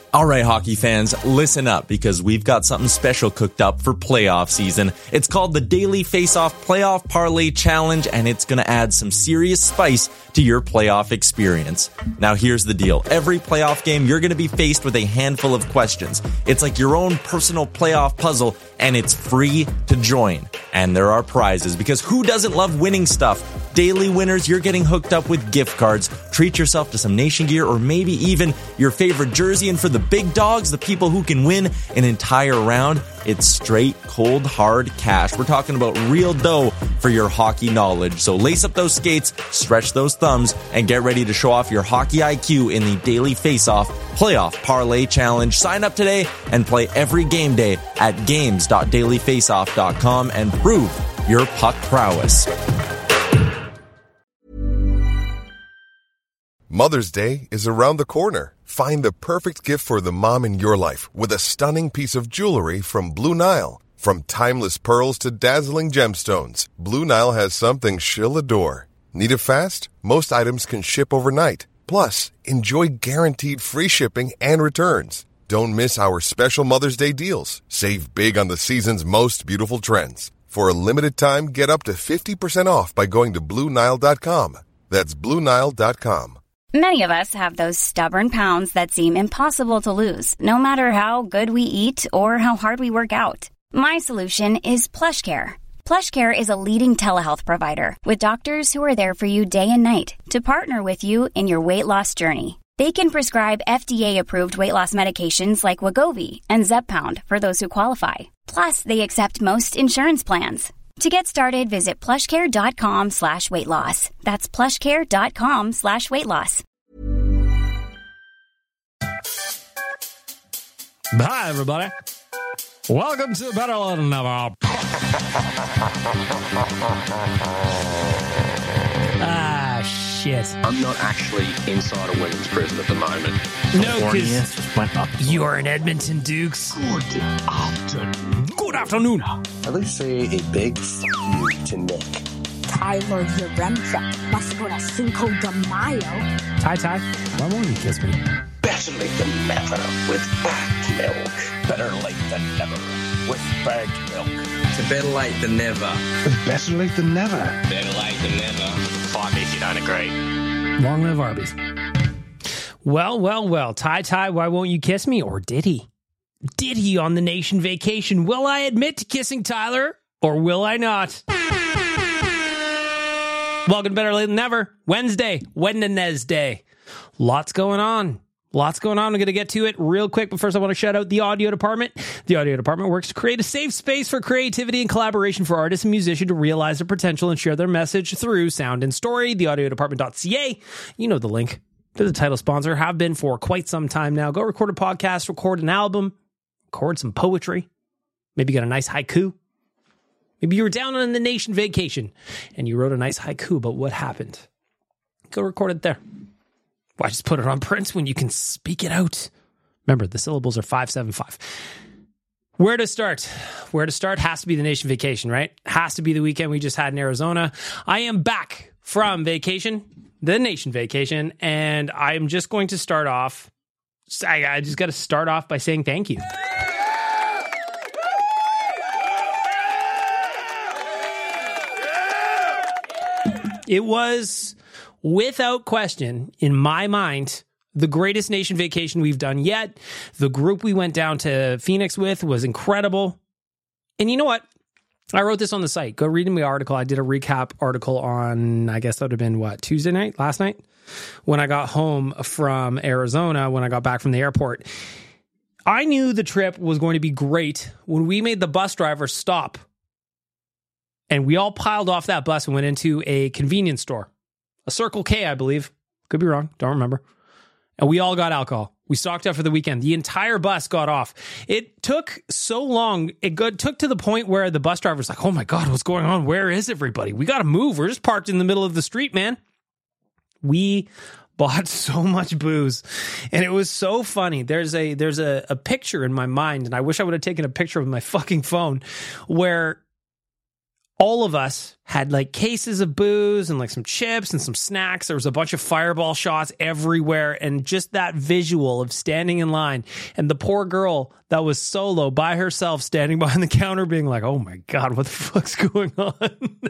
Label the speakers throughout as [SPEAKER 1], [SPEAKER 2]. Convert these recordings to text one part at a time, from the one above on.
[SPEAKER 1] All right, hockey fans, listen up because we've got something special cooked up for playoff season. It's called the Daily Face-Off Playoff Parlay Challenge, and it's going to add some serious spice to your playoff experience. Now, here's the deal. Every playoff game, you're going to be faced with a handful of questions. It's like your own personal playoff puzzle, and it's free to join. And there are prizes, because who doesn't love winning stuff? Daily winners, you're getting hooked up with gift cards. Treat yourself to some Nation gear or maybe even your favorite jersey. And for the big dogs, the people who can win an entire round, it's straight, cold, hard cash. We're talking about real dough for your hockey knowledge. So lace up those skates, stretch those thumbs, and get ready to show off your hockey IQ in the Daily Face-Off Playoff Parlay Challenge. Sign up today and play every game day at games.dailyfaceoff.com and prove your puck prowess.
[SPEAKER 2] Mother's Day is around the corner. Find the perfect gift for the mom in your life with a stunning piece of jewelry from Blue Nile. From timeless pearls to dazzling gemstones, Blue Nile has something she'll adore. Need it fast? Most items can ship overnight. Plus, enjoy guaranteed free shipping and returns. Don't miss our special Mother's Day deals. Save big on the season's most beautiful trends. For a limited time, get up to 50% off by going to BlueNile.com. That's BlueNile.com.
[SPEAKER 3] Many of us have those stubborn pounds that seem impossible to lose, no matter how good we eat or how hard we work out. My solution is PlushCare. PlushCare is a leading telehealth provider with doctors who are there for you day and night to partner with you in your weight loss journey. They can prescribe FDA-approved weight loss medications like Wegovy and Zepbound for those who qualify. Plus, they accept most insurance plans. To get started, visit plushcare.com/weightloss. That's plushcare.com/weightloss.
[SPEAKER 4] Hi, everybody. Welcome to Better Than Never. Shit.
[SPEAKER 5] I'm not actually inside a women's prison at the moment.
[SPEAKER 4] No, because you are in Edmonton, Dukes.
[SPEAKER 5] Good afternoon.
[SPEAKER 4] Good afternoon.
[SPEAKER 5] At least say a big you to Nick.
[SPEAKER 6] Tyler Yaremchuk must go to Cinco de Mayo.
[SPEAKER 4] Ty, why won't you kiss me?
[SPEAKER 5] Better late than never with bagged milk.
[SPEAKER 7] Better late than never with bagged milk.
[SPEAKER 8] It's better late than never.
[SPEAKER 7] Better late than never.
[SPEAKER 8] Better late than never.
[SPEAKER 5] Fight me if you don't agree.
[SPEAKER 4] Long live Arby's. Well. Ty, why won't you kiss me? Or did he? Did he on the Nation vacation? Will I admit to kissing Tyler? Or will I not? Welcome to Better Late Than Never. Wednesday. Lots going on. I'm going to get to it real quick, but first I want to shout out the audio department. The audio department works to create a safe space for creativity and collaboration for artists and musicians to realize their potential and share their message through sound and story. Theaudiodepartment.ca. You know the link. They're the title sponsor, have been for quite some time now. Go record a podcast, record an album, record some poetry. Maybe you got a nice haiku. Maybe you were down on the Nation vacation and you wrote a nice haiku about what happened. Go record it there. Why just put it on print when you can speak it out? Remember, the syllables are 575. Where to start? Has to be the Nation vacation, right? Has to be the weekend we just had in Arizona. I am back from vacation, the Nation vacation, and I'm just going to start off. I just got to start off by saying thank you. It was, without question, in my mind, the greatest Nation vacation we've done yet. The group we went down to Phoenix with was incredible. And you know what? I wrote this on the site. Go read my article. I did a recap article on, I guess that would have been, Tuesday night? Last night? When I got home from Arizona, when I got back from the airport. I knew the trip was going to be great when we made the bus driver stop. And we all piled off that bus and went into a convenience store. A Circle K, I believe. Could be wrong. Don't remember. And we all got alcohol. We stocked up for the weekend. The entire bus got off. It took so long. It took to the point where the bus driver was like, oh my God, what's going on? Where is everybody? We got to move. We're just parked in the middle of the street, man. We bought so much booze. And it was so funny. There's a picture in my mind, and I wish I would have taken a picture with my fucking phone, where all of us had like cases of booze and like some chips and some snacks. There was a bunch of fireball shots everywhere. And just that visual of standing in line and the poor girl that was solo by herself standing behind the counter being like, oh my God, what the fuck's going on?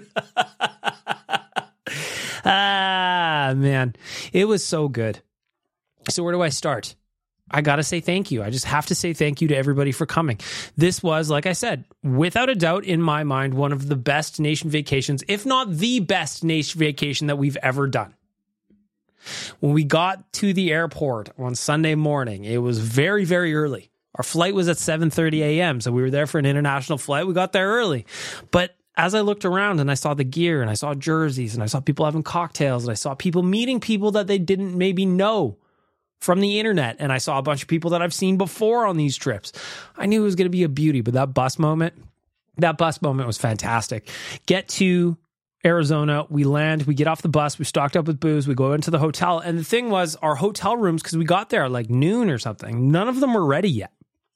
[SPEAKER 4] Man, it was so good. So where do I start? I got to say thank you. I just have to say thank you to everybody for coming. This was, like I said, without a doubt, in my mind, one of the best nation vacations, if not the best nation vacation that we've ever done. When we got to the airport on Sunday morning, it was very, very early. Our flight was at 7:30 a.m., so we were there for an international flight. We got there early. But as I looked around and I saw the gear and I saw jerseys and I saw people having cocktails and I saw people meeting people that they didn't maybe know from the internet, and I saw a bunch of people that I've seen before on these trips, I knew it was going to be a beauty. But that bus moment was fantastic. Get to Arizona, we land, we get off the bus, we stocked up with booze, we go into the hotel, and the thing was, our hotel rooms, because we got there at like noon or something, none of them were ready yet.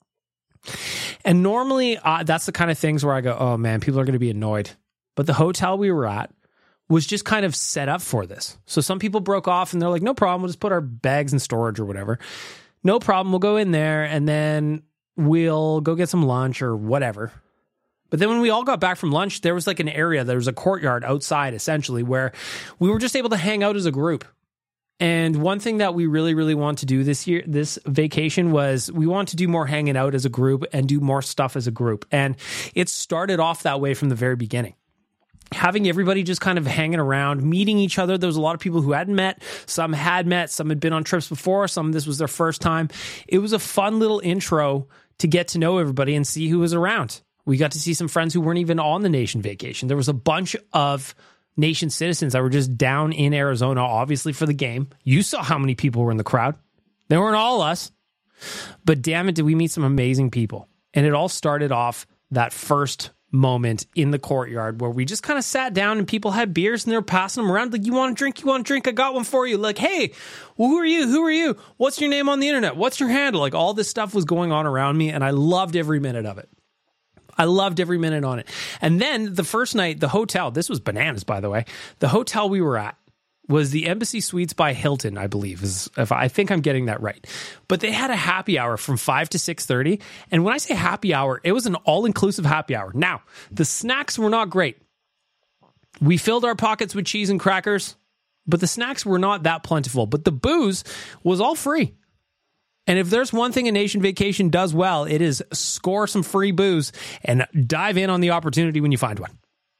[SPEAKER 4] And normally, that's the kind of things where I go, oh man, people are going to be annoyed. But the hotel we were at was just kind of set up for this. So some people broke off and they're like, no problem, we'll just put our bags in storage or whatever. No problem, we'll go in there and then we'll go get some lunch or whatever. But then when we all got back from lunch, there was like an area, there was a courtyard outside essentially where we were just able to hang out as a group. And one thing that we really, really want to do this vacation was we want to do more hanging out as a group and do more stuff as a group. And it started off that way from the very beginning. Having everybody just kind of hanging around, meeting each other. There was a lot of people who hadn't met. Some had met. Some had been on trips before. Some, this was their first time. It was a fun little intro to get to know everybody and see who was around. We got to see some friends who weren't even on the nation vacation. There was a bunch of nation citizens that were just down in Arizona, obviously for the game. You saw how many people were in the crowd. They weren't all us. But damn it, did we meet some amazing people. And it all started off that first moment in the courtyard where we just kind of sat down and people had beers and they were passing them around like, you want a drink, I got one for you. Like, hey, well, who are you, what's your name on the internet, what's your handle? Like, all this stuff was going on around me and I loved every minute of it. I loved every minute on it. And then the first night, the hotel, this was bananas, by the way, the hotel we were at was the Embassy Suites by Hilton, I believe. I think I'm getting that right. But they had a happy hour from 5 to 6:30. And when I say happy hour, it was an all-inclusive happy hour. Now, the snacks were not great. We filled our pockets with cheese and crackers, but the snacks were not that plentiful. But the booze was all free. And if there's one thing a nation vacation does well, it is score some free booze and dive in on the opportunity when you find one.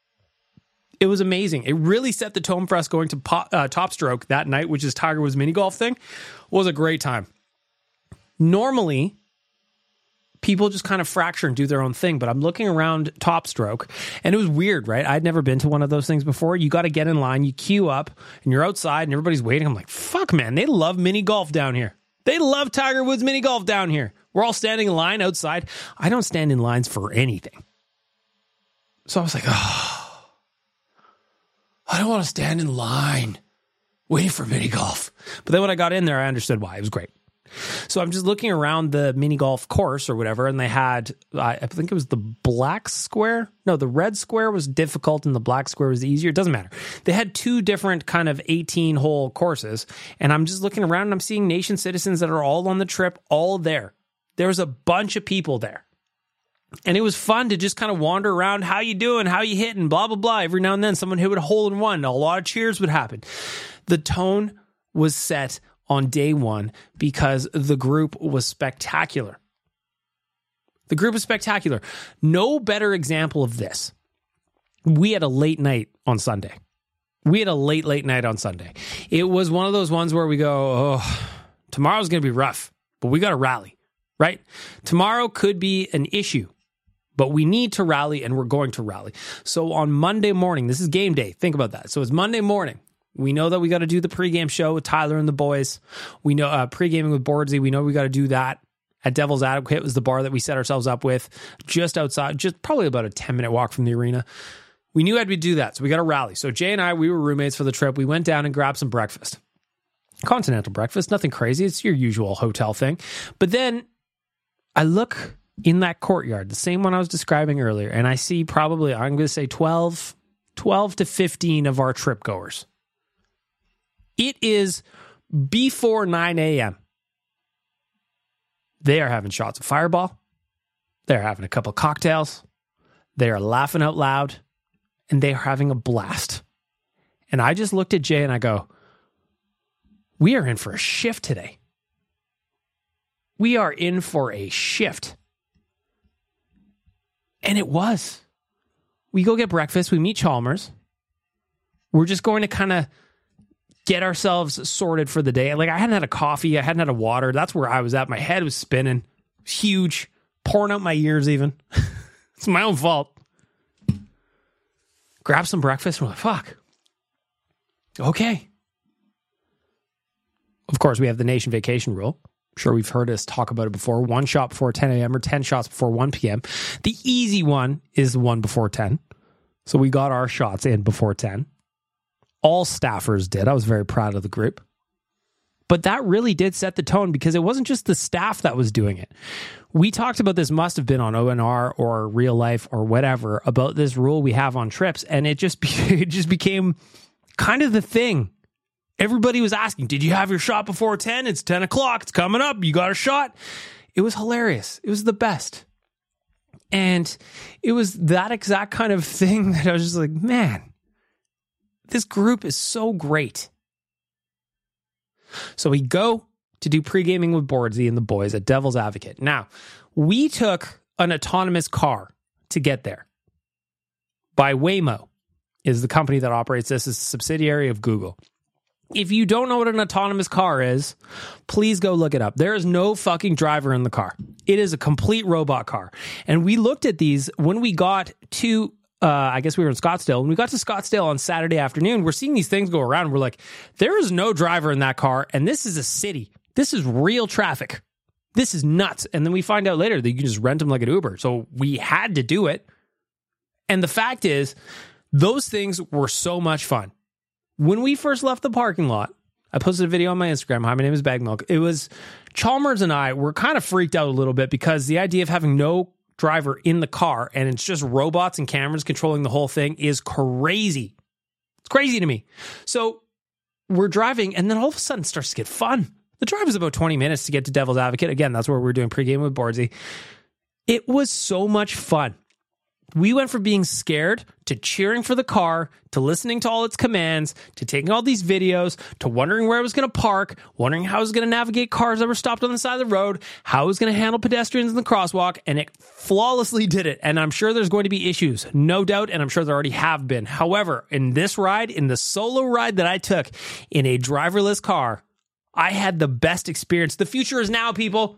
[SPEAKER 4] It was amazing. It really set the tone for us going to Top Stroke that night, which is Tiger Woods mini golf thing. Was a great time. Normally, people just kind of fracture and do their own thing, but I'm looking around Top Stroke, and it was weird, right? I'd never been to one of those things before. You got to get in line, you queue up, and you're outside, and everybody's waiting. I'm like, fuck, man, they love mini golf down here. They love Tiger Woods mini golf down here. We're all standing in line outside. I don't stand in lines for anything. So I was like, oh, I don't want to stand in line waiting for mini golf. But then when I got in there, I understood why. It was great. So I'm just looking around the mini golf course or whatever, and they had, I think it was the black square. No, the red square was difficult and the black square was easier. It doesn't matter. They had two different kind of 18-hole courses, and I'm just looking around and I'm seeing nation citizens that are all on the trip, all there. There was a bunch of people there. And it was fun to just kind of wander around. How you doing? How you hitting? Blah, blah, blah. Every now and then someone hit a hole in one. A lot of cheers would happen. The tone was set on day one because the group was spectacular. The group was spectacular. No better example of this. We had a late night on Sunday. Late night on Sunday. It was one of those ones where we go, oh, tomorrow's going to be rough, but we got to rally, right? Tomorrow could be an issue, but we need to rally and we're going to rally. So on Monday morning, this is game day. Think about that. So it's Monday morning. We know that we got to do the pregame show with Tyler and the boys. We know pregaming with Bordsy. We know we got to do that at Devil's Advocate. Was the bar that we set ourselves up with just outside, just probably about a 10-minute walk from the arena. We knew we'd do that, so we got to rally. So Jay and I, we were roommates for the trip. We went down and grabbed some breakfast. Continental breakfast, nothing crazy. It's your usual hotel thing. But then I look in that courtyard, the same one I was describing earlier, and I see probably, I'm going to say 12 to 15 of our trip goers. It is before 9 a.m. They are having shots of Fireball. They're having a couple cocktails. They are laughing out loud, and they are having a blast. And I just looked at Jay and I go, we are in for a shift today. We are in for a shift. And it was. We go get breakfast. We meet Chalmers. We're just going to kind of get ourselves sorted for the day. Like, I hadn't had a coffee. I hadn't had a water. That's where I was at. My head was spinning. It was huge. Pouring out my ears even. It's my own fault. Grab some breakfast. We're like, fuck. Okay. Of course, we have the nation vacation rule. I'm sure we've heard us talk about it before. 1 shot before 10 a.m. or 10 shots before 1 p.m. The easy one is the one before 10. So we got our shots in before 10. All staffers did. I was very proud of the group. But that really did set the tone because it wasn't just the staff that was doing it. We talked about this, must have been on ONR or Real Life or whatever, about this rule we have on trips. And it just became kind of the thing. Everybody was asking, did you have your shot before 10? It's 10 o'clock. It's coming up. You got a shot. It was hilarious. It was the best. And it was that exact kind of thing that I was just like, man, this group is so great. So we go to do pre-gaming with Boardsy and the boys at Devil's Advocate. Now, we took an autonomous car to get there. By Waymo is the company that operates this. It's a subsidiary of Google. If you don't know what an autonomous car is, please go look it up. There is no fucking driver in the car. It is a complete robot car. And we looked at these when we got to, I guess we were in Scottsdale. When we got to Scottsdale on Saturday afternoon, we're seeing these things go around. We're like, there is no driver in that car. And this is a city. This is real traffic. This is nuts. And then we find out later that you can just rent them like an Uber. So we had to do it. And the fact is, those things were so much fun. When we first left the parking lot, I posted a video on my Instagram. Hi, my name is Bag Milk. It was Chalmers and I were kind of freaked out a little bit because the idea of having no driver in the car and it's just robots and cameras controlling the whole thing is crazy. It's crazy to me. So we're driving and then all of a sudden it starts to get fun. The drive was about 20 minutes to get to Devil's Advocate. Again, that's where we're doing pregame with Boardsy. It was so much fun. We went from being scared to cheering for the car, to listening to all its commands, to taking all these videos, to wondering where I was going to park, wondering how I was going to navigate cars that were stopped on the side of the road, how I was going to handle pedestrians in the crosswalk, and it flawlessly did it. And I'm sure there's going to be issues, no doubt, and I'm sure there already have been. However, in this ride, in the solo ride that I took in a driverless car, I had the best experience. The future is now, people.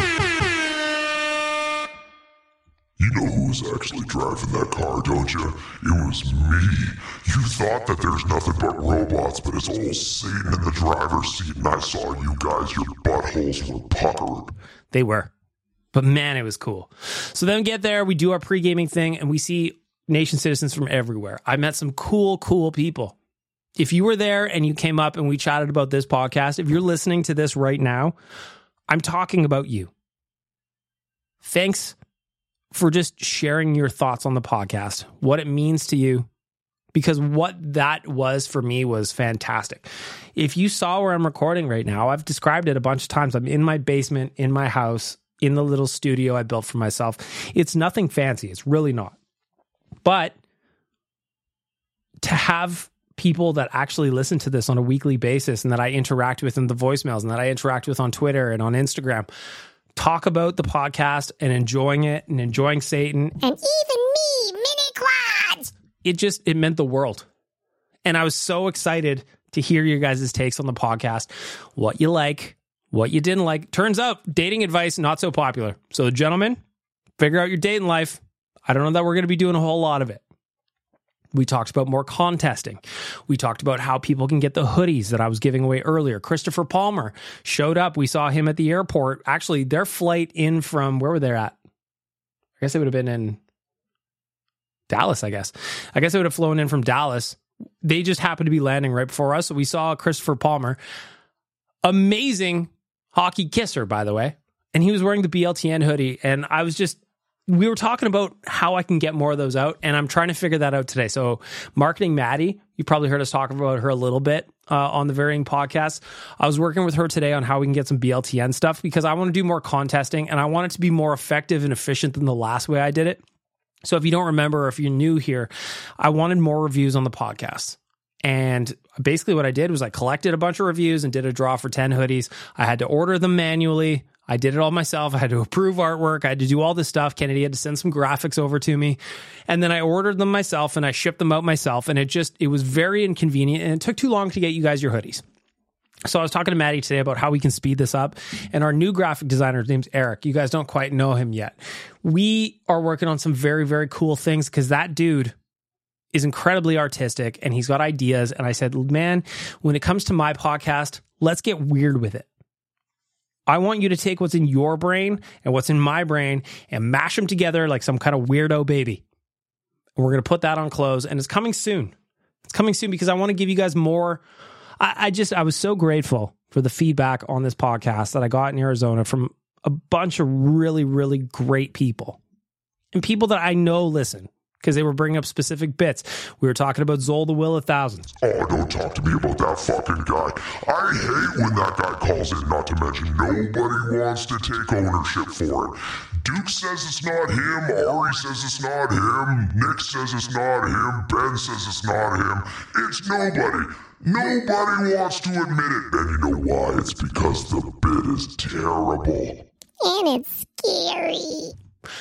[SPEAKER 9] You know who was actually driving that car, don't you? It was me. You thought that there's nothing but robots, but it's all Satan in the driver's seat, and I saw you guys, your buttholes were puckered.
[SPEAKER 4] They were. But man, it was cool. So then we get there, we do our pre-gaming thing, and we see nation citizens from everywhere. I met some cool people. If you were there and you came up and we chatted about this podcast, if you're listening to this right now, I'm talking about you. Thanks for just sharing your thoughts on the podcast, what it means to you, because what that was for me was fantastic. If you saw where I'm recording right now, I've described it a bunch of times. I'm in my basement, in my house, in the little studio I built for myself. It's nothing fancy. It's really not. But to have people that actually listen to this on a weekly basis and that I interact with in the voicemails and that I interact with on Twitter and on Instagram, talk about the podcast and enjoying it and enjoying Satan.
[SPEAKER 6] And even me, mini quads!
[SPEAKER 4] It meant the world. And I was so excited to hear your guys' takes on the podcast. What you like, what you didn't like. Turns out, dating advice, not so popular. So, gentlemen, figure out your dating life. I don't know that we're going to be doing a whole lot of it. We talked about more contesting. We talked about how people can get the hoodies that I was giving away earlier. Christopher Palmer showed up. We saw him at the airport. Actually, their flight in from, where were they at? I guess they would have been in Dallas, I guess. I guess they would have flown in from Dallas. They just happened to be landing right before us. So we saw Christopher Palmer. Amazing hockey kisser, by the way. and he was wearing the BLTN hoodie, and we were talking about how I can get more of those out, and I'm trying to figure that out today. So Marketing Maddie, you probably heard us talk about her a little bit on the Varying podcast. I was working with her today on how we can get some BLTN stuff, because I want to do more contesting, and I want it to be more effective and efficient than the last way I did it. So if you don't remember, or if you're new here, I wanted more reviews on the podcast. And basically what I did was I collected a bunch of reviews and did a draw for 10 hoodies. I had to order them manually. I did it all myself. I had to approve artwork. I had to do all this stuff. Kennedy had to send some graphics over to me. And then I ordered them myself and I shipped them out myself. And it was very inconvenient, and it took too long to get you guys your hoodies. So I was talking to Maddie today about how we can speed this up. And our new graphic designer, his name's Eric. You guys don't quite know him yet. We are working on some very, very cool things, because that dude is incredibly artistic and he's got ideas. And I said, man, when it comes to my podcast, let's get weird with it. I want you to take what's in your brain and what's in my brain and mash them together like some kind of weirdo baby. And we're going to put that on clothes, and it's coming soon. It's coming soon because I want to give you guys more. I was so grateful for the feedback on this podcast that I got in Arizona from a bunch of really, really great people, and people that I know listen, because they were bringing up specific bits. We were talking about Zol the Will 1000.
[SPEAKER 9] Oh, don't talk to me about that fucking guy. I hate when that guy calls in, not to mention nobody wants to take ownership for it. Duke says it's not him, Ari says it's not him, Nick says it's not him, Ben says it's not him. It's nobody. Nobody wants to admit it. And you know why? It's because the bit is terrible.
[SPEAKER 10] And it's scary.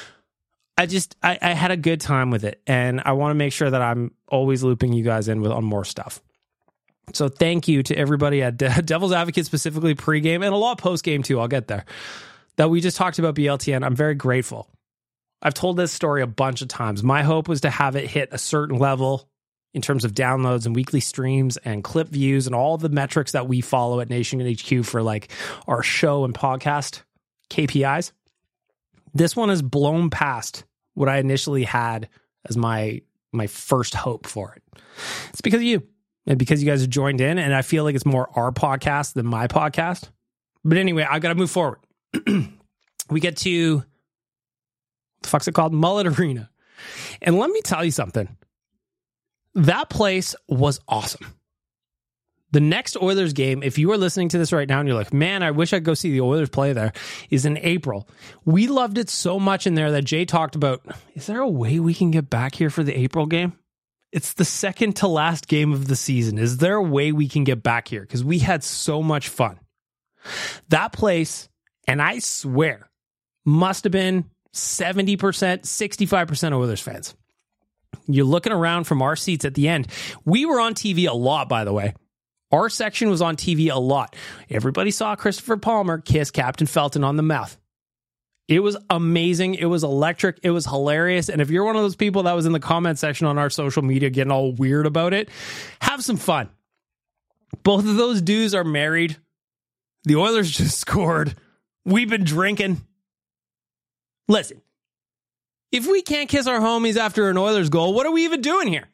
[SPEAKER 4] I had a good time with it, and I want to make sure that I'm always looping you guys in on more stuff. So thank you to everybody at Devil's Advocate, specifically pregame, and a lot postgame too. I'll get there. That we just talked about BLTN. I'm very grateful. I've told this story a bunch of times. My hope was to have it hit a certain level in terms of downloads and weekly streams and clip views and all the metrics that we follow at Nation HQ for like our show and podcast KPIs. This one has blown past what I initially had as my first hope for it. It's because of you, and because you guys have joined in, and I feel like it's more our podcast than my podcast. But anyway, I've got to move forward. We get to, what the fuck's it called? Mullet Arena. And let me tell you something. That place was awesome. The next Oilers game, if you are listening to this right now and you're like, man, I wish I'd go see the Oilers play there, is in April. We loved it so much in there that Jay talked about, is there a way we can get back here for the April game? It's the second to last game of the season. Is there a way we can get back here? Because we had so much fun. That place, and I swear, must have been 70%, 65% Oilers fans. You're looking around from our seats at the end. We were on TV a lot, by the way. Our section was on TV a lot. Everybody saw Christopher Palmer kiss Captain Felton on the mouth. It was amazing. It was electric. It was hilarious. And if you're one of those people that was in the comment section on our social media getting all weird about it, have some fun. Both of those dudes are married. The Oilers just scored. We've been drinking. Listen, if we can't kiss our homies after an Oilers goal, what are we even doing here?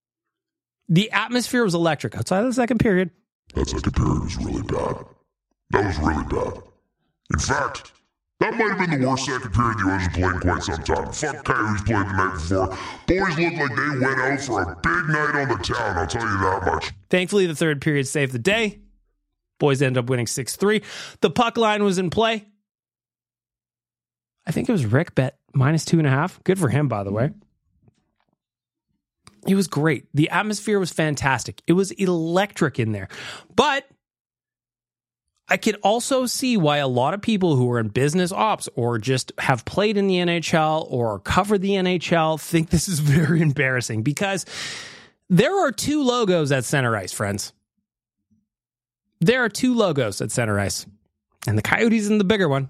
[SPEAKER 4] The atmosphere was electric outside of the second period.
[SPEAKER 9] That second period was really bad. That was really bad. In fact, that might have been the worst second period the Oilers have played in quite some time. Fuck Coyotes played the night before. Boys looked like they went out for a big night on the town, I'll tell you that much.
[SPEAKER 4] Thankfully, the third period saved the day. Boys ended up winning 6-3. The puck line was in play. I think it was Rick bet -2.5. Good for him, by the way. It was great. The atmosphere was fantastic. It was electric in there. But I could also see why a lot of people who are in business ops or just have played in the NHL or covered the NHL think this is very embarrassing, because there are two logos at center ice, friends. There are two logos at center ice, and the Coyotes in the bigger one.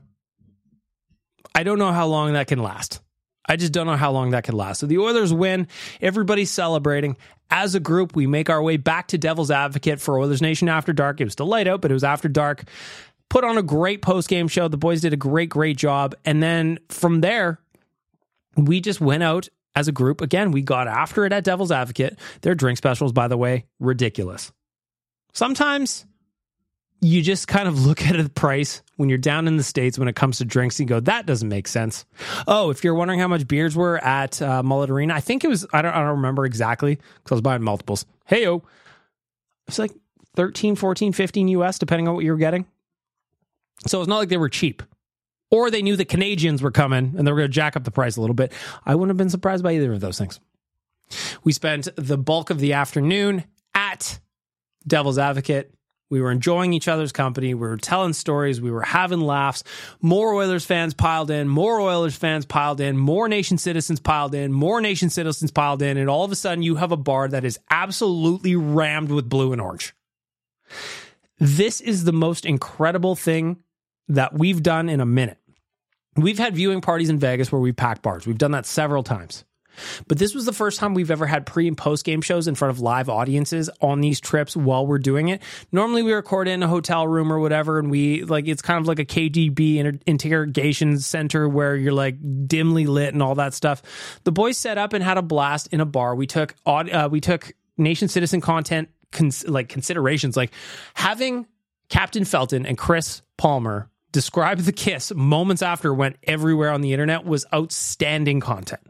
[SPEAKER 4] I don't know how long that can last. I just don't know how long that can last. So the Oilers win. Everybody's celebrating. As a group, we make our way back to Devil's Advocate for Oilers Nation After Dark. It was still light out, but it was after dark. Put on a great post-game show. The boys did a great job. And then from there, we just went out as a group. Again, we got after it at Devil's Advocate. Their drink specials, by the way, ridiculous. Sometimes you just kind of look at the price when you're down in the States when it comes to drinks and you go, that doesn't make sense. Oh, if you're wondering how much beers were at Mullet Arena, I think it was, I don't remember exactly because I was buying multiples. Hey-o. It's like 13, 14, 15 US, depending on what you were getting. So it's not like they were cheap. Or they knew the Canadians were coming and they were going to jack up the price a little bit. I wouldn't have been surprised by either of those things. We spent the bulk of the afternoon at Devil's Advocate. We were enjoying each other's company. We were telling stories. We were having laughs. More Oilers fans piled in. More Oilers fans piled in. More Nation citizens piled in. More Nation citizens piled in. And all of a sudden, you have a bar that is absolutely rammed with blue and orange. This is the most incredible thing that we've done in a minute. We've had viewing parties in Vegas where we packed bars. We've done that several times. But this was the first time we've ever had pre and post game shows in front of live audiences on these trips while we're doing it. Normally we record in a hotel room or whatever, and we like, it's kind of like a KGB interrogation center where you're like dimly lit and all that stuff. The boys set up and had a blast in a bar. We took Nation Citizen content considerations, like having Captain Felton and Chris Palmer describe the kiss moments after went everywhere on the internet was outstanding content.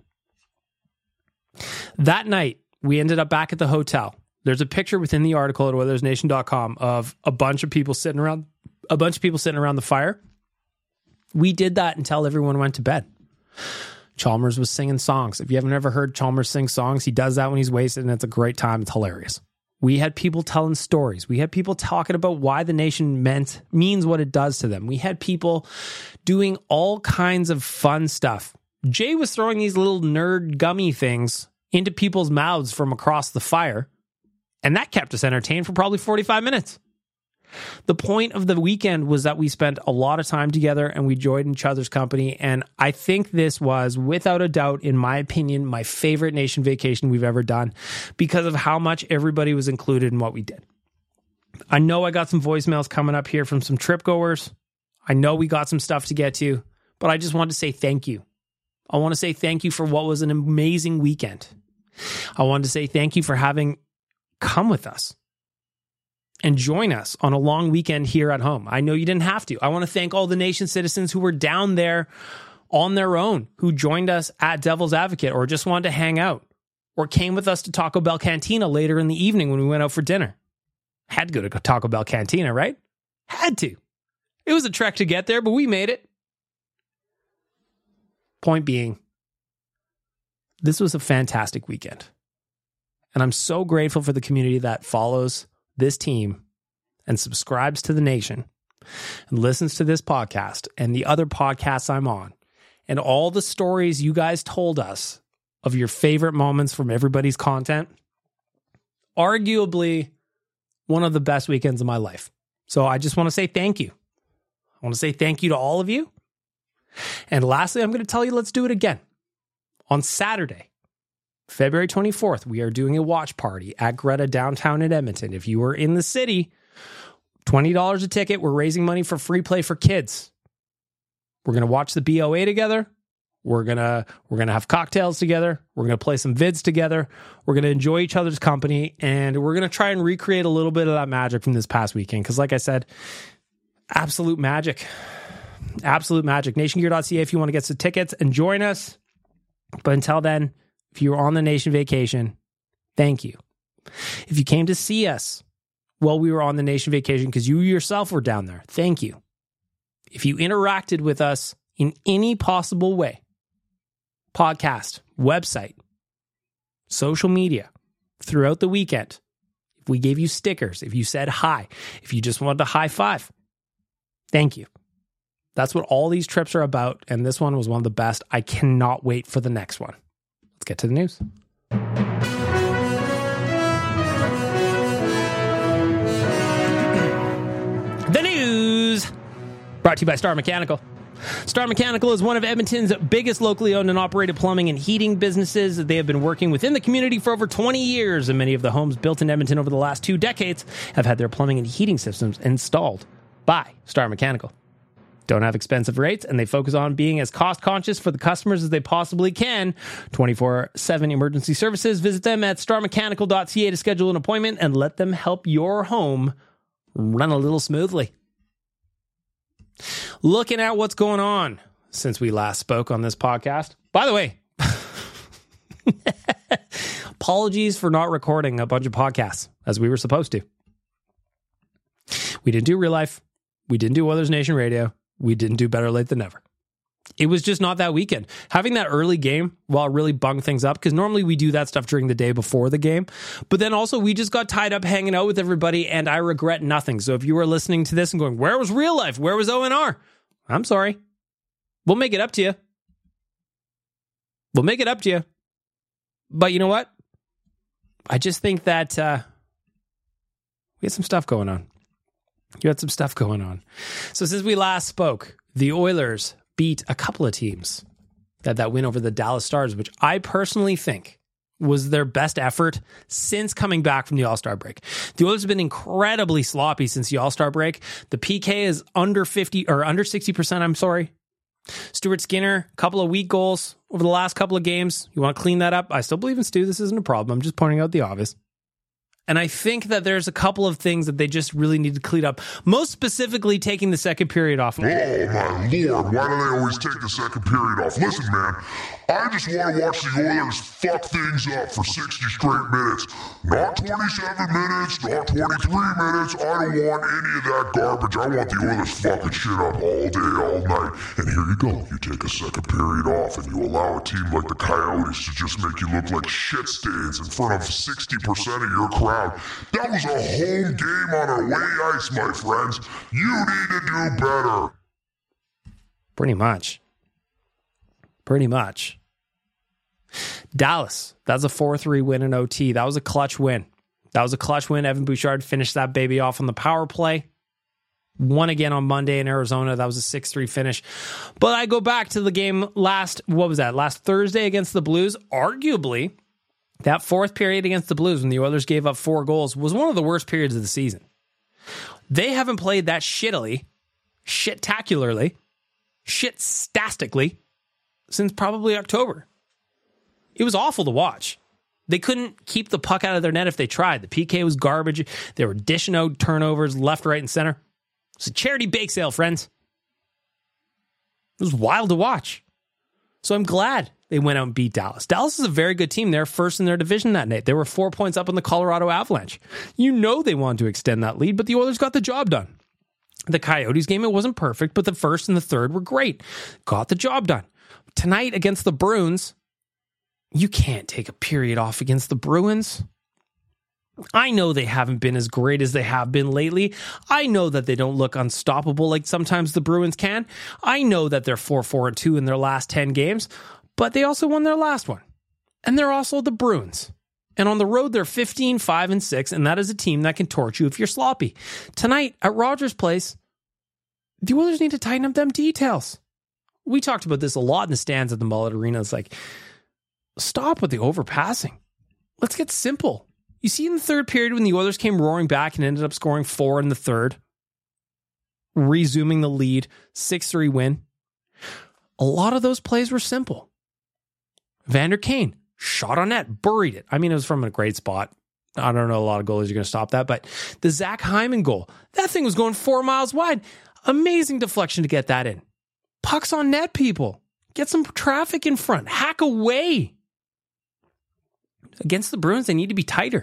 [SPEAKER 4] That night, we ended up back at the hotel. There's a picture within the article at OilersNation.com of a bunch of people sitting around the fire. We did that until everyone went to bed. Chalmers was singing songs. If you haven't ever heard Chalmers sing songs, he does that when he's wasted, and it's a great time. It's hilarious. We had people telling stories. We had people talking about why the Nation means what it does to them. We had people doing all kinds of fun stuff. Jay was throwing these little nerd gummy things into people's mouths from across the fire, and that kept us entertained for probably 45 minutes. The point of the weekend was that we spent a lot of time together and we enjoyed each other's company, and I think this was, without a doubt, in my opinion, my favorite Nation vacation we've ever done because of how much everybody was included in what we did. I know I got some voicemails coming up here from some trip goers. I know we got some stuff to get to, but I just wanted to say thank you. I want to say thank you for what was an amazing weekend. I wanted to say thank you for having come with us and join us on a long weekend here at home. I know you didn't have to. I want to thank all the Nation citizens who were down there on their own, who joined us at Devil's Advocate or just wanted to hang out or came with us to Taco Bell Cantina later in the evening when we went out for dinner. Had to go to Taco Bell Cantina, right? Had to. It was a trek to get there, but we made it. Point being, this was a fantastic weekend. And I'm so grateful for the community that follows this team and subscribes to the Nation and listens to this podcast and the other podcasts I'm on and all the stories you guys told us of your favorite moments from everybody's content. Arguably one of the best weekends of my life. So I just want to say thank you. I want to say thank you to all of you. And lastly, I'm going to tell you, let's do it again. On Saturday, February 24th, we are doing a watch party at Greta downtown in Edmonton. If you are in the city, $20 a ticket. We're raising money for free play for kids. We're going to watch the BOA together. We're going to have cocktails together. We're going to play some vids together. We're going to enjoy each other's company. And we're going to try and recreate a little bit of that magic from this past weekend. Because like I said, absolute magic. Absolute magic. NationGear.ca if you want to get some tickets and join us. But until then, if you're on the Nation vacation, thank you. If you came to see us while we were on the Nation vacation because you yourself were down there, thank you. If you interacted with us in any possible way, podcast, website, social media, throughout the weekend, if we gave you stickers, if you said hi, if you just wanted a high five, thank you. That's what all these trips are about, and this one was one of the best. I cannot wait for the next one. Let's get to the news. The news brought to you by Star Mechanical. Star Mechanical is one of Edmonton's biggest locally owned and operated plumbing and heating businesses. They have been working within the community for over 20 years, and many of the homes built in Edmonton over the last 2 decades have had their plumbing and heating systems installed by Star Mechanical. Don't have expensive rates, and they focus on being as cost-conscious for the customers as they possibly can. 24/7 emergency services. Visit them at starmechanical.ca to schedule an appointment and let them help your home run a little smoothly. Looking at what's going on since we last spoke on this podcast. By the way, apologies for not recording a bunch of podcasts as we were supposed to. We didn't do Real Life. We didn't do Oilers Nation Radio. We didn't do Better Late Than Never. It was just not that weekend. Having that early game, well, really bunged things up, because normally we do that stuff during the day before the game. But then also we just got tied up hanging out with everybody, and I regret nothing. So if you were listening to this and going, where was Real Life? Where was ONR? I'm sorry. We'll make it up to you. We'll make it up to you. But you know what? I just think that we had some stuff going on. You had some stuff going on. So since we last spoke, the Oilers beat a couple of teams. That win over the Dallas Stars, which I personally think was their best effort since coming back from the All-Star break. The Oilers have been incredibly sloppy since the All-Star break. The PK is under 60%, I'm sorry. Stuart Skinner, a couple of weak goals over the last couple of games. You want to clean that up? I still believe in Stu. This isn't a problem. I'm just pointing out the obvious. And I think that there's a couple of things that they just really need to clean up. Most specifically, taking the second period off.
[SPEAKER 9] Oh, my Lord. Why do they always take the second period off? Listen, man, I just want to watch the Oilers fuck things up for 60 straight minutes. Not 27 minutes, not 23 minutes. I don't want any of that garbage. I want the Oilers fucking shit up all day, all night. And here you go. You take a second period off and you allow a team like the Coyotes to just make you look like shit stains in front of 60% of your crowd. That was a home game on away ice, my friends. You need to do better.
[SPEAKER 4] Pretty much. Dallas, that's a 4-3 win in OT. That was a clutch win. Evan Bouchard finished that baby off on the power play. Won again on Monday in Arizona. That was a 6-3 finish. But I go back to the game last Thursday against the Blues. Arguably, that fourth period against the Blues, when the Oilers gave up 4 goals, was one of the worst periods of the season. They haven't played that shittily, shit-tacularly, shit-stastically since probably October. It was awful to watch. They couldn't keep the puck out of their net if they tried. The PK was garbage. They were dishing out turnovers left, right, and center. It's a charity bake sale, friends. It was wild to watch. So I'm glad they went out and beat Dallas. Dallas is a very good team. They're first in their division that night. They were 4 points up on the Colorado Avalanche. You know they wanted to extend that lead, but the Oilers got the job done. The Coyotes game, it wasn't perfect, but the first and the third were great. Got the job done. Tonight against the Bruins, you can't take a period off against the Bruins. I know they haven't been as great as they have been lately. I know that they don't look unstoppable like sometimes the Bruins can. I know that they're 4-4-2 in their last 10 games, but they also won their last one. And they're also the Bruins. And on the road, they're 15-5-6, and that is a team that can torch you if you're sloppy. Tonight at Rogers Place, the Oilers need to tighten up them details. We talked about this a lot in the stands at the Mullet Arena. It's like, stop with the overpassing. Let's get simple. You see in the third period when the Oilers came roaring back and ended up scoring 4 in the third, resuming the lead, 6-3 win. A lot of those plays were simple. Vander Kane, shot on net, buried it. I mean, it was from a great spot. I don't know a lot of goalies are going to stop that, but the Zach Hyman goal, that thing was going 4 miles wide. Amazing deflection to get that in. Pucks on net, people. Get some traffic in front. Hack away. Against the Bruins, they need to be tighter.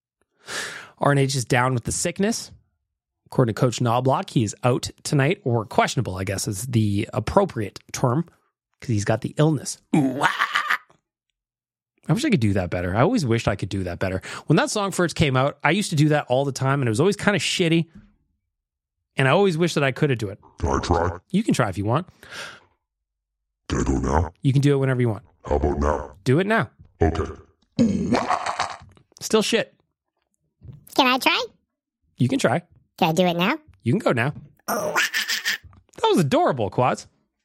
[SPEAKER 4] RNH is down with the sickness. According to Coach Knobloch, he is out tonight, or questionable, I guess is the appropriate term, because he's got the illness. Ooh, ah. I wish I could do that better. I always wished I could do that better. When that song first came out, I used to do that all the time, and it was always kind of shitty. And I always wish that I could do it.
[SPEAKER 9] Can I try?
[SPEAKER 4] You can try if you want.
[SPEAKER 9] Can I go now?
[SPEAKER 4] You can do it whenever you want.
[SPEAKER 9] How about now?
[SPEAKER 4] Do it now.
[SPEAKER 9] Okay.
[SPEAKER 4] Still shit.
[SPEAKER 10] Can I try?
[SPEAKER 4] You can try.
[SPEAKER 10] Can I do it now?
[SPEAKER 4] You can go now. That was adorable, Quads.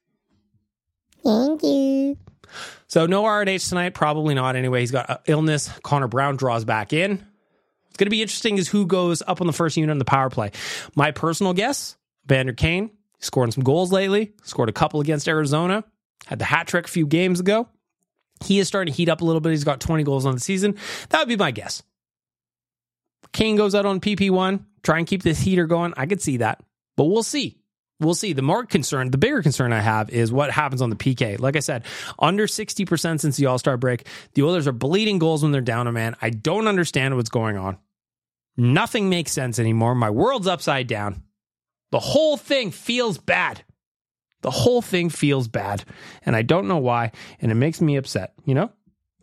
[SPEAKER 10] Thank you.
[SPEAKER 4] So no RNH tonight. Probably not anyway. He's got illness. Connor Brown draws back in. It's going to be interesting is who goes up on the first unit on the power play. My personal guess, Vander Kane. Scoring some goals lately. Scored a couple against Arizona. Had the hat trick a few games ago. He is starting to heat up a little bit. He's got 20 goals on the season. That would be my guess. Kane goes out on PP1. try and keep this heater going. I could see that, but we'll see. We'll see. The bigger concern I have is what happens on the PK. Like I said, under 60% since the All-Star break. The Oilers are bleeding goals when they're down a man. I don't understand what's going on. Nothing makes sense anymore. My world's upside down. The whole thing feels bad. The whole thing feels bad. And I don't know why. And it makes me upset, you know?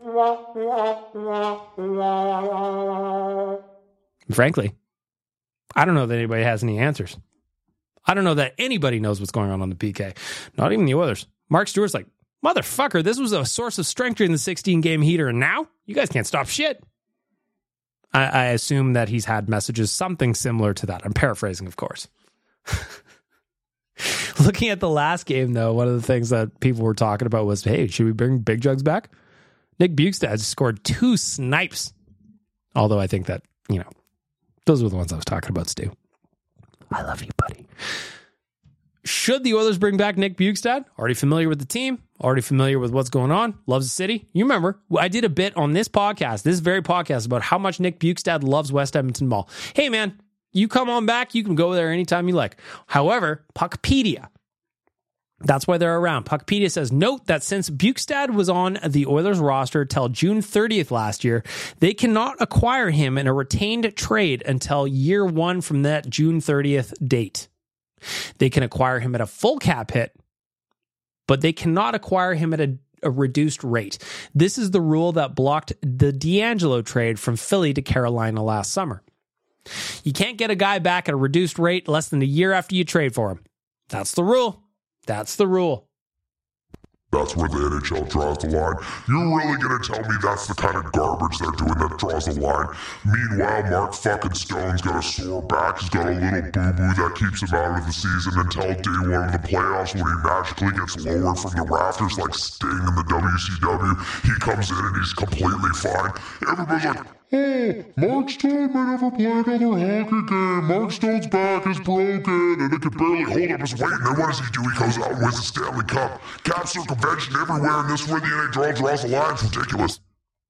[SPEAKER 4] Frankly, I don't know that anybody has any answers. I don't know that anybody knows what's going on the PK. Not even the Oilers. Mark Stewart's like, motherfucker, this was a source of strength during the 16-game heater, and now you guys can't stop shit. I assume that he's had messages, something similar to that. I'm paraphrasing, of course. Looking at the last game, though, one of the things that people were talking about was, hey, should we bring Big Jugs back? Nick Bjugstad scored 2 snipes. Although I think that, those were the ones I was talking about, Stu. I love you, buddy. Should the Oilers bring back Nick Bjugstad? Already familiar with the team, already familiar with what's going on, loves the city. You remember, I did a bit on this very podcast, about how much Nick Bjugstad loves West Edmonton Mall. Hey, man, you come on back, you can go there anytime you like. However, Puckpedia, that's why they're around. Puckpedia says, note that since Bjugstad was on the Oilers roster till June 30th last year, they cannot acquire him in a retained trade until year 1 from that June 30th date. They can acquire him at a full cap hit, but they cannot acquire him at a reduced rate. This is the rule that blocked the D'Angelo trade from Philly to Carolina last summer. You can't get a guy back at a reduced rate less than a year after you trade for him. That's the rule. That's the rule.
[SPEAKER 9] That's where the NHL draws the line. You're really gonna tell me that's the kind of garbage they're doing that draws the line? Meanwhile, Mark fucking Stone's got a sore back. He's got a little boo-boo that keeps him out of the season until day 1 of the playoffs when he magically gets lowered from the rafters like Sting in the WCW. He comes in and he's completely fine. Everybody's like, oh, Mark Stone may never play another hockey game. Mark Stone's back is broken and it can barely hold up his weight. And then what does he do? He goes out and wins the Stanley Cup. Cap circumvention everywhere, and this is where the NHL draws the line. It's ridiculous.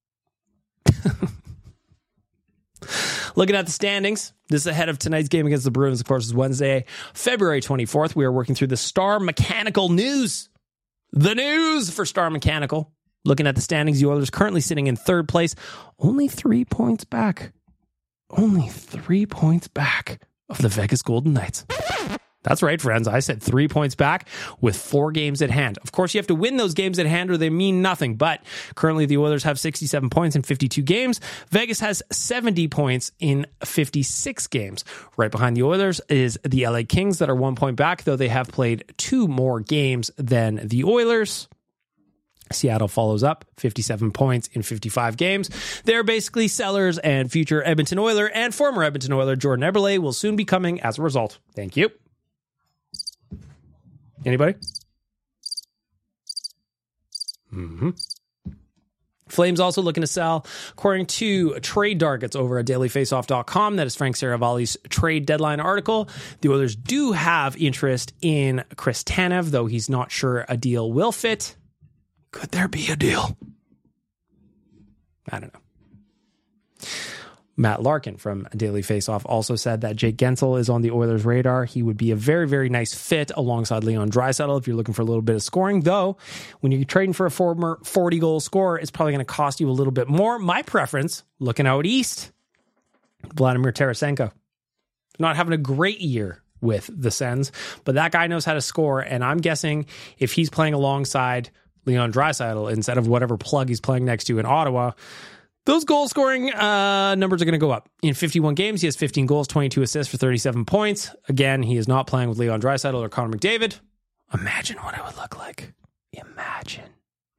[SPEAKER 4] Looking at the standings, this is ahead of tonight's game against the Bruins. Of course, is Wednesday, February 24th. We are working through the Star Mechanical news. The news for Star Mechanical. Looking at the standings, the Oilers currently sitting in 3rd place, only 3 points back. Only 3 points back of the Vegas Golden Knights. That's right, friends. I said 3 points back with 4 games at hand. Of course, you have to win those games at hand or they mean nothing. But currently, the Oilers have 67 points in 52 games. Vegas has 70 points in 56 games. Right behind the Oilers is the LA Kings that are 1 point back, though they have played 2 more games than the Oilers. Seattle follows up, 57 points in 55 games. They're basically sellers, and future Edmonton Oiler and former Edmonton Oiler Jordan Eberle will soon be coming as a result. Thank you. Anybody? Flames also looking to sell. According to trade targets over at dailyfaceoff.com, that is Frank Saravalli's trade deadline article, the Oilers do have interest in Chris Tanev, though he's not sure a deal will fit. Could there be a deal? I don't know. Matt Larkin from Daily Faceoff also said that Jake Gensel is on the Oilers' radar. He would be a very, very nice fit alongside Leon Draisaitl if you're looking for a little bit of scoring. Though, when you're trading for a former 40-goal scorer, it's probably going to cost you a little bit more. My preference, looking out east, Vladimir Tarasenko. Not having a great year with the Sens, but that guy knows how to score, and I'm guessing if he's playing alongside Leon Draisaitl instead of whatever plug he's playing next to in Ottawa, those goal-scoring numbers are going to go up. In 51 games, he has 15 goals, 22 assists for 37 points. Again, he is not playing with Leon Draisaitl or Connor McDavid. Imagine what it would look like. Imagine.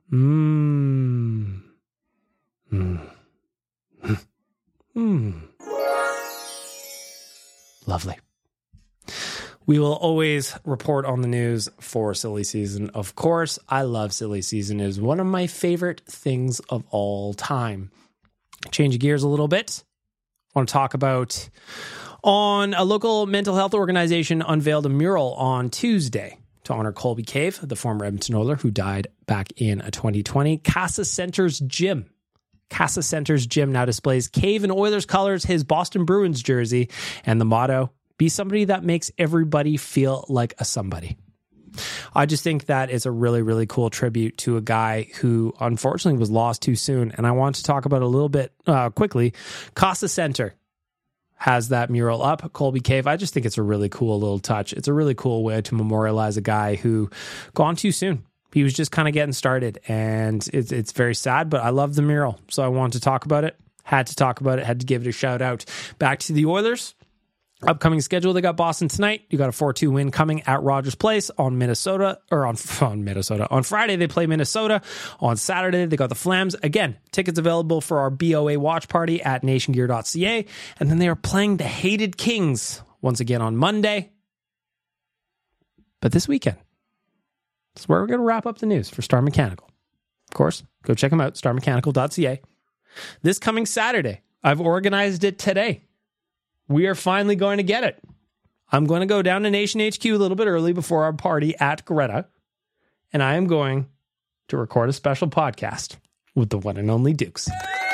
[SPEAKER 4] Lovely. We will always report on the news for silly season. Of course, I love silly season. It is one of my favorite things of all time. Change gears a little bit. I want to talk about on a local mental health organization unveiled a mural on Tuesday to honor Colby Cave, the former Edmonton Oiler who died back in 2020. Casa Center's gym. Casa Center's gym now displays Cave and Oilers colors, his Boston Bruins jersey, and the motto, be somebody that makes everybody feel like a somebody. I just think that is a really, really cool tribute to a guy who unfortunately was lost too soon. And I want to talk about a little bit quickly. Casa Center has that mural up, Colby Cave. I just think it's a really cool little touch. It's a really cool way to memorialize a guy who gone too soon. He was just kind of getting started, and it's very sad, but I love the mural. So I wanted to talk about it, had to talk about it, had to give it a shout out. Back to the Oilers. Upcoming schedule, they got Boston tonight. You got a 4-2 win coming at Rogers Place on Minnesota. On Friday, they play Minnesota. On Saturday, they got the Flams. Again, tickets available for our BOA watch party at nationgear.ca. And then they are playing the hated Kings once again on Monday. But this weekend, that's where we're going to wrap up the news for Star Mechanical. Of course, go check them out, starmechanical.ca. This coming Saturday, I've organized it today. We are finally going to get it. I'm going to go down to Nation HQ a little bit early before our party at Greta, and I am going to record a special podcast with the one and only Dukes.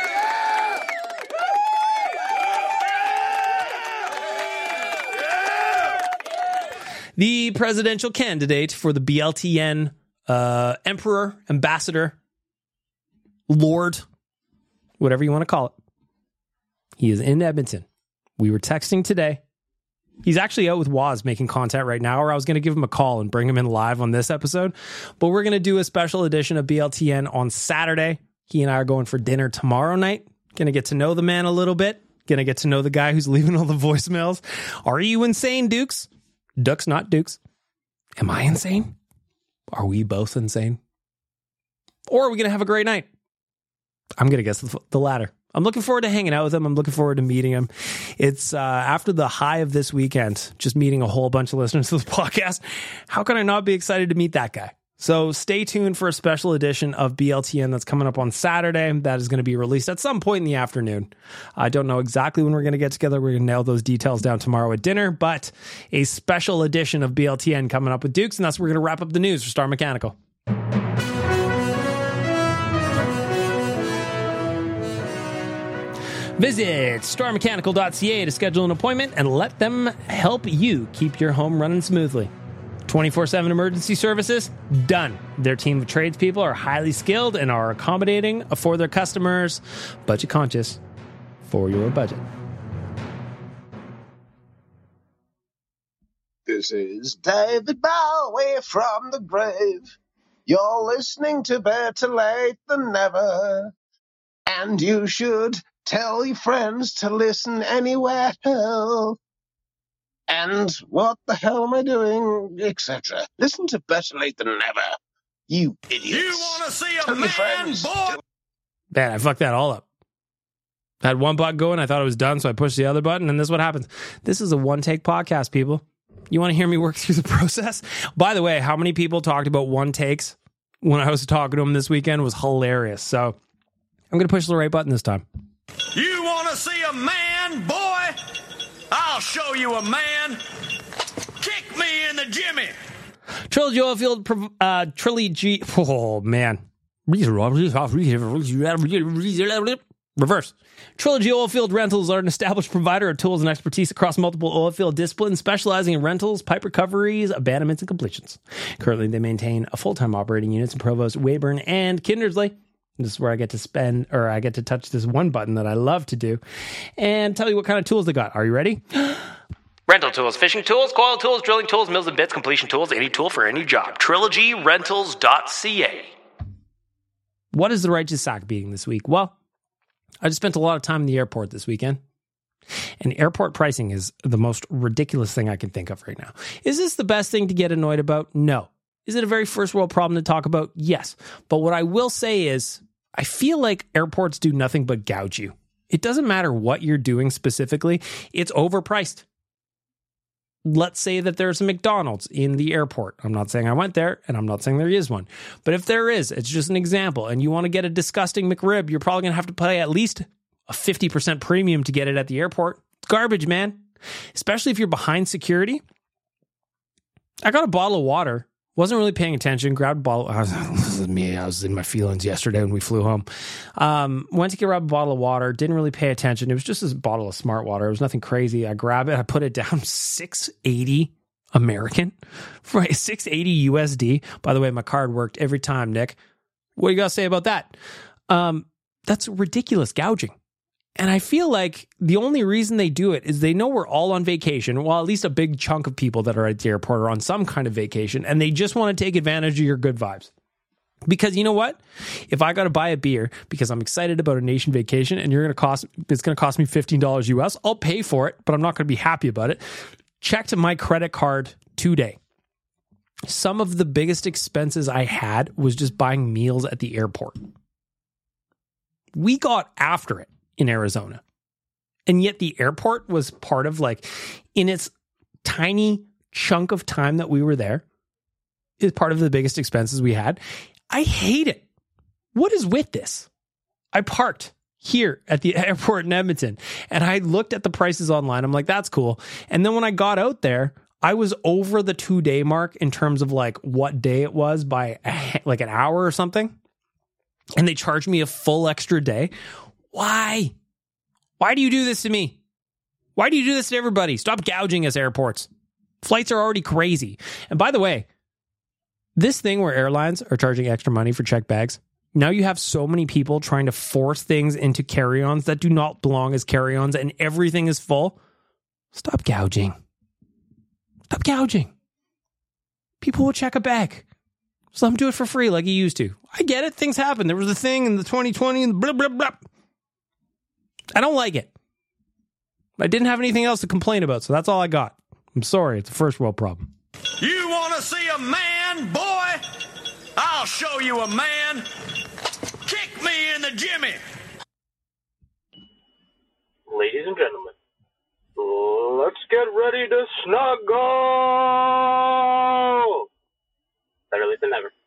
[SPEAKER 4] The presidential candidate for the BLTN Emperor, Ambassador, Lord, whatever you want to call it. He is in Edmonton. We were texting today. He's actually out with Waz making content right now, or I was going to give him a call and bring him in live on this episode. But we're going to do a special edition of BLTN on Saturday. He and I are going for dinner tomorrow night. Going to get to know the man a little bit. Going to get to know the guy who's leaving all the voicemails. Are you insane, Dukes? Ducks, not Dukes. Am I insane? Are we both insane? Or are we going to have a great night? I'm going to guess the latter. I'm looking forward to hanging out with him. I'm looking forward to meeting him. It's after the high of this weekend, just meeting a whole bunch of listeners to the podcast. How can I not be excited to meet that guy? So stay tuned for a special edition of BLTN that's coming up on Saturday. That is going to be released at some point in the afternoon. I don't know exactly when we're going to get together. We're going to nail those details down tomorrow at dinner, but a special edition of BLTN coming up with Dukes, and that's where we're going to wrap up the news for Star Mechanical. Visit starmechanical.ca to schedule an appointment and let them help you keep your home running smoothly. 24/7 emergency services, done. Their team of tradespeople are highly skilled and are accommodating for their customers, budget conscious, for your budget.
[SPEAKER 11] This is David Bowie from the grave. You're listening to Better Late Than Never. And you should tell your friends to listen anywhere else. And what the hell am I doing, etc. Listen to Better Late Than Never. You idiots.
[SPEAKER 12] You want to see a man, boy?
[SPEAKER 4] Man, I fucked that all up. I had one button going, I thought it was done, so I pushed the other button, and this is what happens. This is a one-take podcast, people. You want to hear me work through the process? By the way, how many people talked about one takes when I was talking to them this weekend was hilarious. So I'm going to push the right button this time.
[SPEAKER 12] You want to see a man, boy? I'll show you a man. Kick me in the jimmy.
[SPEAKER 4] Trilogy Oilfield, Trilogy, oh man. Reverse. Trilogy Oilfield Rentals are an established provider of tools and expertise across multiple oilfield disciplines, specializing in rentals, pipe recoveries, abandonments, and completions. Currently, they maintain a full-time operating units in Provost, Weyburn, and Kindersley. This is where I get to touch this one button that I love to do and tell you what kind of tools they got. Are you ready? Rental tools, fishing tools, coil tools, drilling tools, mills and bits, completion tools, any tool for any job. TrilogyRentals.ca. What is the righteous sack beating this week? Well, I just spent a lot of time in the airport this weekend. And airport pricing is the most ridiculous thing I can think of right now. Is this the best thing to get annoyed about? No. Is it a very first world problem to talk about? Yes. But what I will say is, I feel like airports do nothing but gouge you. It doesn't matter what you're doing specifically. It's overpriced. Let's say that there's a McDonald's in the airport. I'm not saying I went there, and I'm not saying there is one. But if there is, it's just an example, and you want to get a disgusting McRib, you're probably going to have to pay at least a 50% premium to get it at the airport. It's garbage, man. Especially if you're behind security. I got a bottle of water Wasn't really paying attention. Grabbed a bottle. This is me. I was in my feelings yesterday when we flew home. Went to grab a bottle of water. Didn't really pay attention. It was just a bottle of Smart Water. It was nothing crazy. I grab it. I put it down. $6.80 American. Right. $6.80 USD. By the way, my card worked every time, Nick. What do you got to say about that? That's ridiculous gouging. And I feel like the only reason they do it is they know we're all on vacation. Well, at least a big chunk of people that are at the airport are on some kind of vacation, and they just want to take advantage of your good vibes. Because you know what? If I got to buy a beer because I'm excited about a nation vacation and it's going to cost me $15 US, I'll pay for it, but I'm not going to be happy about it. Check to my credit card today. Some of the biggest expenses I had was just buying meals at the airport. We got after it in Arizona. And yet the airport was part of, like, in its tiny chunk of time that we were there, is part of the biggest expenses we had. I hate it. What is with this? I parked here at the airport in Edmonton and I looked at the prices online. I'm like, that's cool. And then when I got out there, I was over the 2-day mark in terms of like what day it was by like an hour or something. And they charged me a full extra day. Why? Why do you do this to me? Why do you do this to everybody? Stop gouging us, airports. Flights are already crazy. And by the way, this thing where airlines are charging extra money for checked bags, now you have so many people trying to force things into carry-ons that do not belong as carry-ons and everything is full. Stop gouging. Stop gouging. People will check a bag. So let them do it for free like you used to. I get it. Things happen. There was a thing in the 2020 and blah, blah, blah. I don't like it. I didn't have anything else to complain about, so that's all I got. I'm sorry. It's a first world problem.
[SPEAKER 12] You want to see a man, boy? I'll show you a man. Kick me in the jimmy.
[SPEAKER 13] Ladies and gentlemen, let's get ready to snuggle. Better late than never.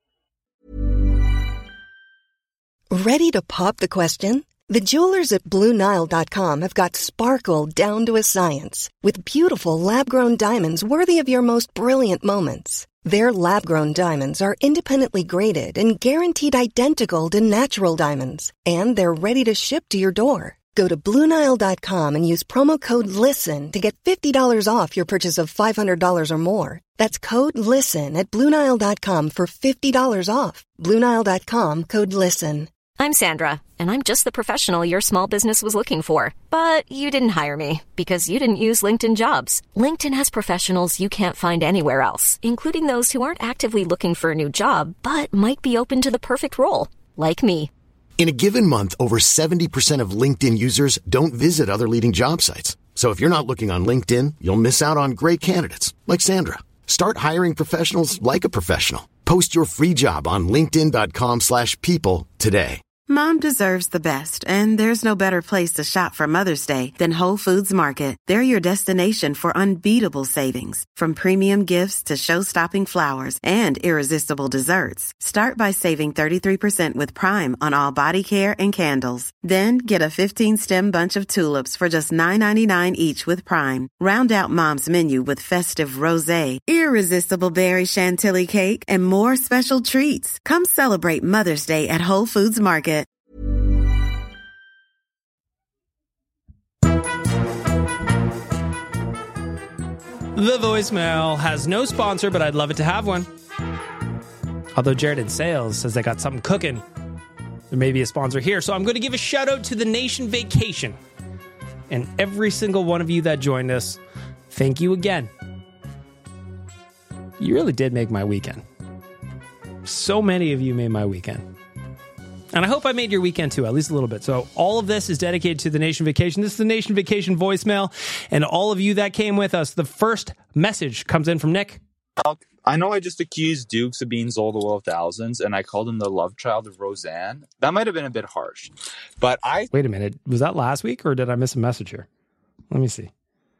[SPEAKER 14] Ready to pop the question? The jewelers at BlueNile.com have got sparkle down to a science with beautiful lab-grown diamonds worthy of your most brilliant moments. Their lab-grown diamonds are independently graded and guaranteed identical to natural diamonds, and they're ready to ship to your door. Go to BlueNile.com and use promo code LISTEN to get $50 off your purchase of $500 or more. That's code LISTEN at BlueNile.com for $50 off. BlueNile.com, code LISTEN.
[SPEAKER 15] I'm Sandra, and I'm just the professional your small business was looking for. But you didn't hire me because you didn't use LinkedIn Jobs. LinkedIn has professionals you can't find anywhere else, including those who aren't actively looking for a new job, but might be open to the perfect role, like me.
[SPEAKER 16] In a given month, over 70% of LinkedIn users don't visit other leading job sites. So if you're not looking on LinkedIn, you'll miss out on great candidates, like Sandra. Start hiring professionals like a professional. Post your free job on linkedin.com/people today.
[SPEAKER 17] Mom deserves the best, and there's no better place to shop for Mother's Day than Whole Foods Market. They're your destination for unbeatable savings, from premium gifts to show-stopping flowers and irresistible desserts. Start by saving 33% with Prime on all body care and candles. Then get a 15-stem bunch of tulips for just $9.99 each with Prime. Round out Mom's menu with festive rosé, irresistible berry chantilly cake, and more special treats. Come celebrate Mother's Day at Whole Foods Market.
[SPEAKER 4] The voicemail has no sponsor, but I'd love it to have one. Although Jared in sales says they got something cooking, there may be a sponsor here. So I'm going to give a shout out to the Nation Vacation. And every single one of you that joined us, thank you again. You really did make my weekend. So many of you made my weekend. And I hope I made your weekend too, at least a little bit. So all of this is dedicated to the Nation Vacation. This is the Nation Vacation voicemail. And all of you that came with us, the first message comes in from Nick.
[SPEAKER 18] I know I just accused Dukes of being Zol the Will of Thousands, and I called him the love child of Roseanne. That might have been a bit harsh. But
[SPEAKER 4] Wait a minute. Was that last week, or did I miss a message here? Let me see.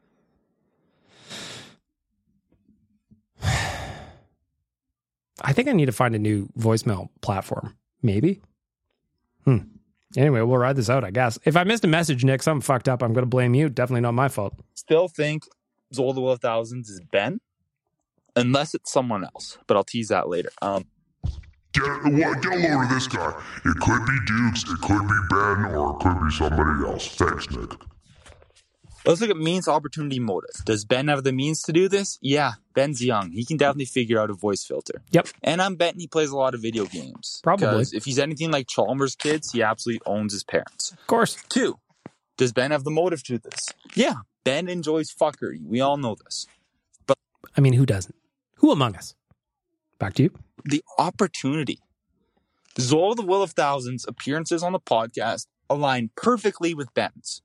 [SPEAKER 4] I think I need to find a new voicemail platform. Maybe. Anyway, we'll ride this out, I guess. If I missed a message, Nick, something fucked up, I'm going to blame you. Definitely not my fault.
[SPEAKER 18] Still think Zol the Will of Thousands is Ben. unless it's someone else, but I'll tease that later.
[SPEAKER 9] Get a load of this guy. It could be Dukes, it could be Ben, or it could be somebody else. Thanks, Nick.
[SPEAKER 18] Let's look at means, opportunity, motive. Does Ben have the means to do this? Yeah, Ben's young. He can definitely figure out a voice filter.
[SPEAKER 4] Yep.
[SPEAKER 18] And I'm betting he plays a lot of video games.
[SPEAKER 4] Probably.
[SPEAKER 18] Because if he's anything like Chalmers' kids, he absolutely owns his parents.
[SPEAKER 4] Of course.
[SPEAKER 18] 2, does Ben have the motive to this? Yeah, Ben enjoys fuckery. We all know this. But
[SPEAKER 4] I mean, who doesn't? Who among us? Back to you.
[SPEAKER 18] The opportunity. Zol the Will of Thousands' appearances on the podcast align perfectly with Ben's.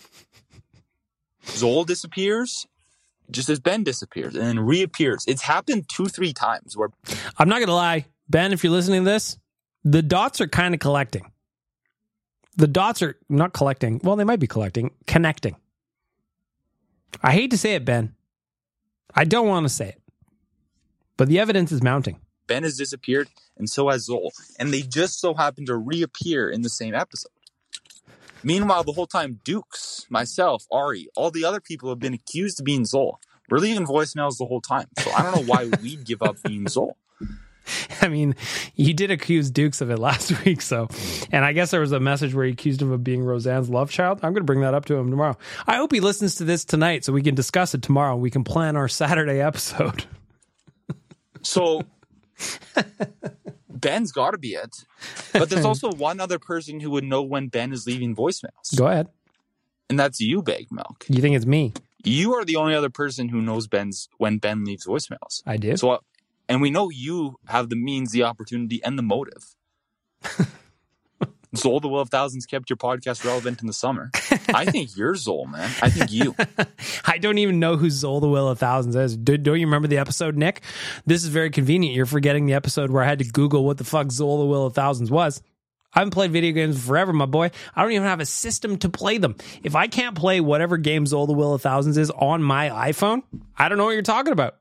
[SPEAKER 18] Zol disappears just as Ben disappears and then reappears. It's happened 2-3 times where
[SPEAKER 4] I'm not going to lie. Ben, if you're listening to this, the dots are kind of collecting. The dots are not collecting. Well, they might be collecting. Connecting. I hate to say it, Ben. I don't want to say it. But the evidence is mounting.
[SPEAKER 18] Ben has disappeared and so has Zol. And they just so happen to reappear in the same episode. Meanwhile, the whole time, Dukes, myself, Ari, all the other people have been accused of being Zol. We're leaving voicemails the whole time. So I don't know why we'd give up being Zol.
[SPEAKER 4] I mean, you did accuse Dukes of it last week, so. And I guess there was a message where he accused him of being Roseanne's love child. I'm going to bring that up to him tomorrow. I hope he listens to this tonight so we can discuss it tomorrow. We can plan our Saturday episode.
[SPEAKER 18] So Ben's got to be it. But there's also one other person who would know when Ben is leaving voicemails.
[SPEAKER 4] Go ahead.
[SPEAKER 18] And that's you, Big Milk.
[SPEAKER 4] You think it's me?
[SPEAKER 18] You are the only other person who knows when Ben leaves voicemails.
[SPEAKER 4] I do.
[SPEAKER 18] So, and we know you have the means, the opportunity, and the motive. Zol the Will of Thousands kept your podcast relevant in the summer. I think you're Zol, man. I think you.
[SPEAKER 4] I don't even know who Zol the Will of Thousands is. Don't you remember the episode, Nick? This is very convenient. You're forgetting the episode where I had to Google what the fuck Zol the Will of Thousands was. I haven't played video games forever, my boy. I don't even have a system to play them. If I can't play whatever game Zol the Will of Thousands is on my iPhone, I don't know what you're talking about.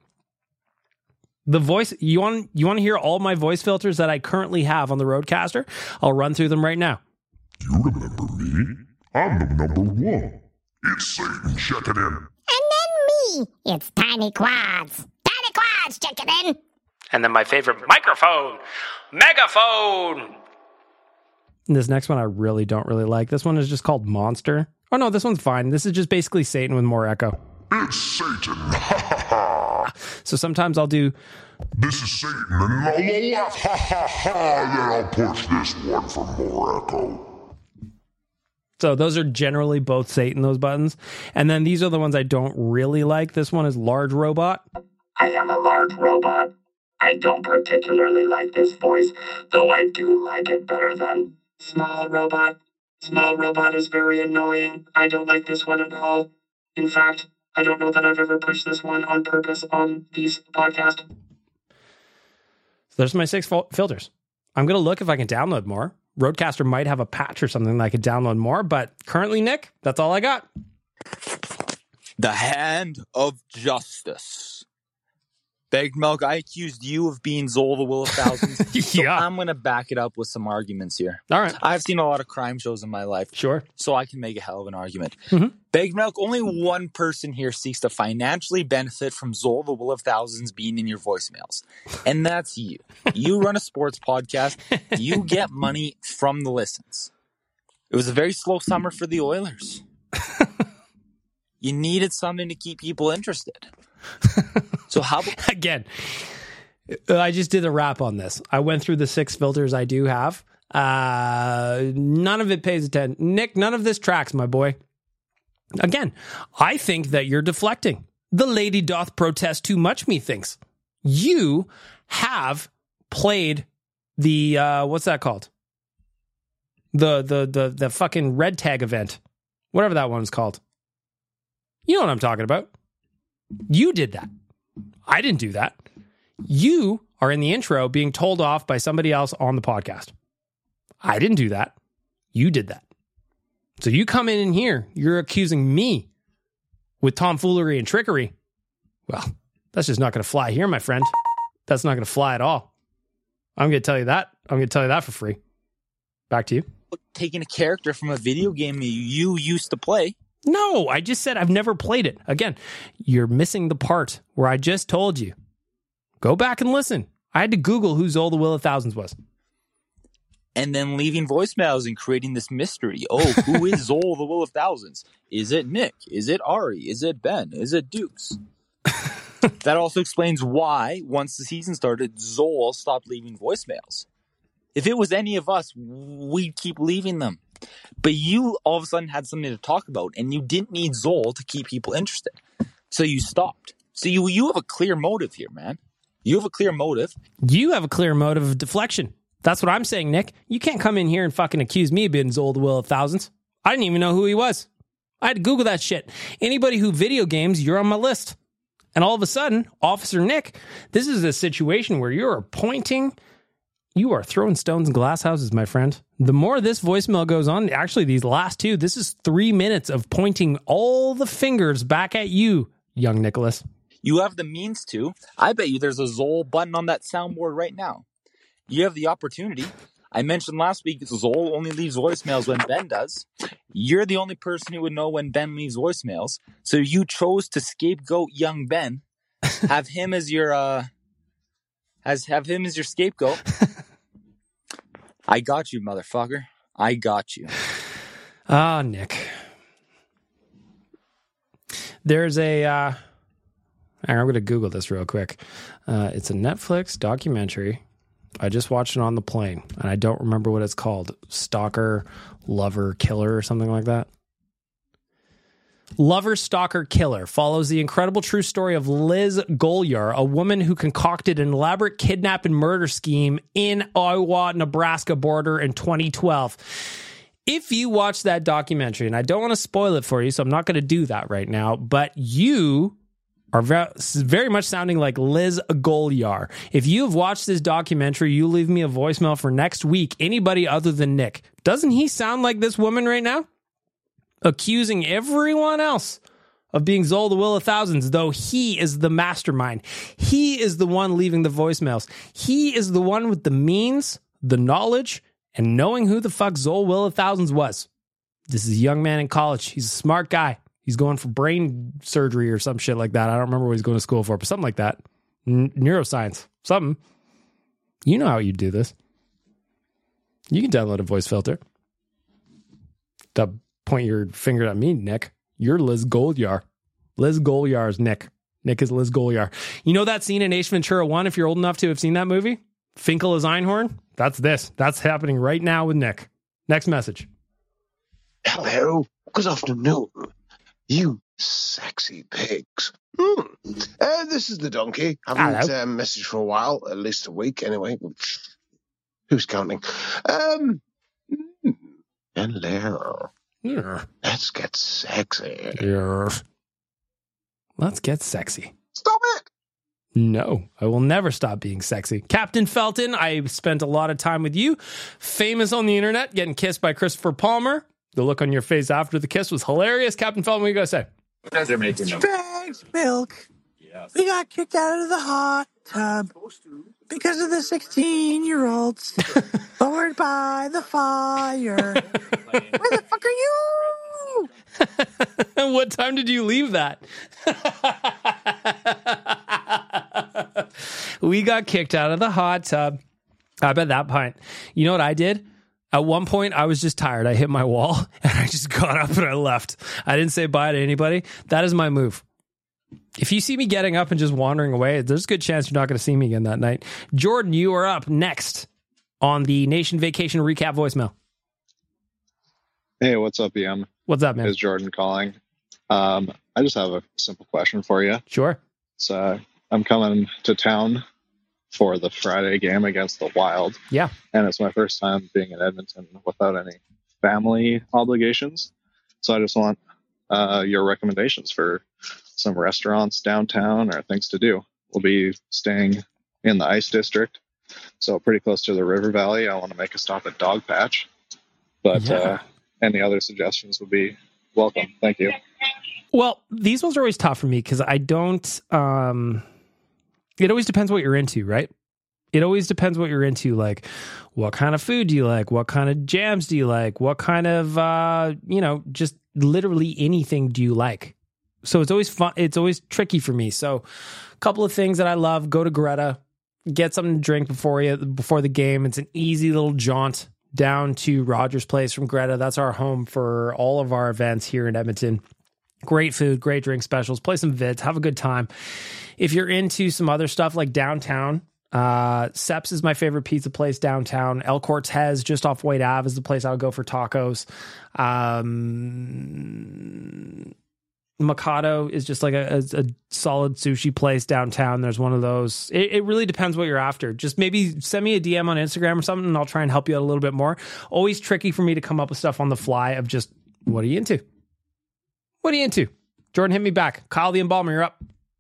[SPEAKER 4] The voice, you want to hear all my voice filters that I currently have on the Rodecaster? I'll run through them right now.
[SPEAKER 9] You remember me? I'm the number one. It's Satan checking in.
[SPEAKER 10] And then me. It's Tiny Quads. Tiny Quads checking in.
[SPEAKER 4] And then my favorite microphone, Megaphone. And this next one I really don't like. This one is just called Monster. Oh no, this one's fine. This is just basically Satan with more echo.
[SPEAKER 9] It's Satan. Ha ha ha.
[SPEAKER 4] So sometimes I'll do,
[SPEAKER 9] this is Satan, and I'll laugh, ha ha ha, then I'll push this one for more echo.
[SPEAKER 4] So those are generally both Satan, those buttons. And then these are the ones I don't really like. This one is Large Robot.
[SPEAKER 5] I am a large robot. I don't particularly like this voice, though I do like it better than Small Robot. Small Robot is very annoying. I don't like this one at all. In fact, I don't know that I've ever pushed this one on purpose on these podcasts.
[SPEAKER 4] So there's my 6 filters. I'm going to look if I can download more. Rodecaster might have a patch or something that I could download more, but currently, Nick, that's all I got.
[SPEAKER 18] The hand of justice. Big Milk, I accused you of being Zol the Will of Thousands. So
[SPEAKER 4] yeah.
[SPEAKER 18] I'm going to back it up with some arguments here.
[SPEAKER 4] All right.
[SPEAKER 18] I've seen a lot of crime shows in my life.
[SPEAKER 4] Sure.
[SPEAKER 18] So I can make a hell of an argument.
[SPEAKER 4] Mm-hmm.
[SPEAKER 18] Big Milk, only one person here seeks to financially benefit from Zol the Will of Thousands being in your voicemails. And that's you. You run a sports podcast. You get money from the listens. It was a very slow summer for the Oilers. You needed something to keep people interested. So how
[SPEAKER 4] again, I just did a wrap on this. I went through the 6 filters I do have. None of it pays attention. Nick, none of this tracks, my boy. Again, I think that you're deflecting. The lady doth protest too much, methinks. You have played the what's that called? The fucking red tag event. Whatever that one's called. You know what I'm talking about. You did that. I didn't do that. You are in the intro being told off by somebody else on the podcast. I didn't do that. You did that. So you come in here, you're accusing me with tomfoolery and trickery. Well, that's just not going to fly here, my friend. That's not going to fly at all. I'm going to tell you that. I'm going to tell you that for free. Back to you.
[SPEAKER 18] Taking a character from a video game you used to play
[SPEAKER 4] No, I just said I've never played it. Again, you're missing the part where I just told you. Go back and listen. I had to Google who Zol the Will of Thousands was.
[SPEAKER 18] And then leaving voicemails and creating this mystery. Oh, who is Zol the Will of Thousands? Is it Nick? Is it Ari? Is it Ben? Is it Dukes? That also explains why, once the season started, Zol stopped leaving voicemails. If it was any of us, we'd keep leaving them. But you all of a sudden had something to talk about, and you didn't need Zol to keep people interested. So you stopped. So you have a clear motive here, man. You have a clear motive.
[SPEAKER 4] You have a clear motive of deflection. That's what I'm saying, Nick. You can't come in here and fucking accuse me of being Zol the Will of Thousands. I didn't even know who he was. I had to Google that shit. Anybody who video games, you're on my list. And all of a sudden, Officer Nick, this is a situation where you're pointing, you are throwing stones in glass houses, my friend. The more this voicemail goes on, actually these last two, this is 3 minutes of pointing all the fingers back at you, young Nicholas.
[SPEAKER 18] You have the means to. I bet you there's a Zol button on that soundboard right now. You have the opportunity. I mentioned last week Zol only leaves voicemails when Ben does. You're the only person who would know when Ben leaves voicemails. So you chose to scapegoat young Ben. Have him as your have him as your scapegoat. I got you, motherfucker. I got you.
[SPEAKER 4] Ah, Nick. There's a I'm going to Google this real quick. It's a Netflix documentary. I just watched it on the plane, and I don't remember what it's called. Stalker, Lover, Killer, or something like that. Lover, Stalker, Killer follows the incredible true story of Liz Golyar, a woman who concocted an elaborate kidnap and murder scheme in Iowa, Nebraska border in 2012. If you watch that documentary, and I don't want to spoil it for you, so I'm not going to do that right now, but you are very much sounding like Liz Golyar. If you have watched this documentary, you leave me a voicemail for next week. Anybody other than Nick. Doesn't he sound like this woman right now? Accusing everyone else of being Zol the Will of Thousands, though he is the mastermind. He is the one leaving the voicemails. He is the one with the means, the knowledge, and knowing who the fuck Zol Will of Thousands was. This is a young man in college. He's a smart guy. He's going for brain surgery or some shit like that. I don't remember what he's going to school for, but something like that. Neuroscience. Something. You know how you do this. You can download a voice filter. To point your finger at me, Nick. You're Liz Golyar. Liz Golyar is Nick. Nick is Liz Golyar. You know that scene in Ace Ventura 1, if you're old enough to have seen that movie? Finkel is Einhorn? That's this. That's happening right now with Nick. Next message.
[SPEAKER 11] Hello. Good afternoon. You sexy pigs. This is the donkey. I haven't messaged for a while, at least a week anyway. Who's counting? Hello.
[SPEAKER 4] Yeah.
[SPEAKER 11] Let's get sexy.
[SPEAKER 4] Yeah. Let's get sexy.
[SPEAKER 11] Stop it!
[SPEAKER 4] No, I will never stop being sexy. Captain Felton, I spent a lot of time with you. Famous on the internet, getting kissed by Christopher Palmer. The look on your face after the kiss was hilarious. Captain Felton, what are you going to say?
[SPEAKER 19] Bags, milk. We got kicked out of the hot tub because of the 16-year-olds bored by the fire. Where the fuck are you?
[SPEAKER 4] What time did you leave that? We got kicked out of the hot tub. I bet that point. You know what I did? At one point, I was just tired. I hit my wall, and I just got up and I left. I didn't say bye to anybody. That is my move. If you see me getting up and just wandering away, there's a good chance you're not going to see me again that night. Jordan, you are up next on the Nation Vacation Recap voicemail.
[SPEAKER 20] Hey, what's up, EM?
[SPEAKER 4] What's up, man?
[SPEAKER 20] It's Jordan calling. I just have a simple question for you.
[SPEAKER 4] Sure.
[SPEAKER 20] So I'm coming to town for the Friday game against the Wild.
[SPEAKER 4] Yeah.
[SPEAKER 20] And it's my first time being in Edmonton without any family obligations. So I just want your recommendations for some restaurants downtown or things to do. We'll be staying in the Ice District, so pretty close to the River Valley. I want to make a stop at Dog Patch, but any other suggestions would be welcome. Thank you.
[SPEAKER 4] Well, these ones are always tough for me because I don't... it always depends what you're into, right? It always depends what you're into. Like, what kind of food do you like? What kind of jams do you like? What kind of, just literally anything do you like? So it's always fun. It's always tricky for me. So a couple of things that I love: go to Greta, get something to drink before the game. It's an easy little jaunt down to Rogers Place from Greta. That's our home for all of our events here in Edmonton. Great food, great drink specials, play some vids, have a good time. If you're into some other stuff like downtown, Seps is my favorite pizza place downtown. El Cortez, just off White Ave, is the place I would go for tacos. Mikado is just like a solid sushi place downtown. There's one of those. It really depends what you're after. Just maybe send me a DM on Instagram or something, and I'll try and help you out a little bit more. Always tricky for me to come up with stuff on the fly of just, what are you into? What are you into? Jordan, hit me back. Kyle the Embalmer, you're up.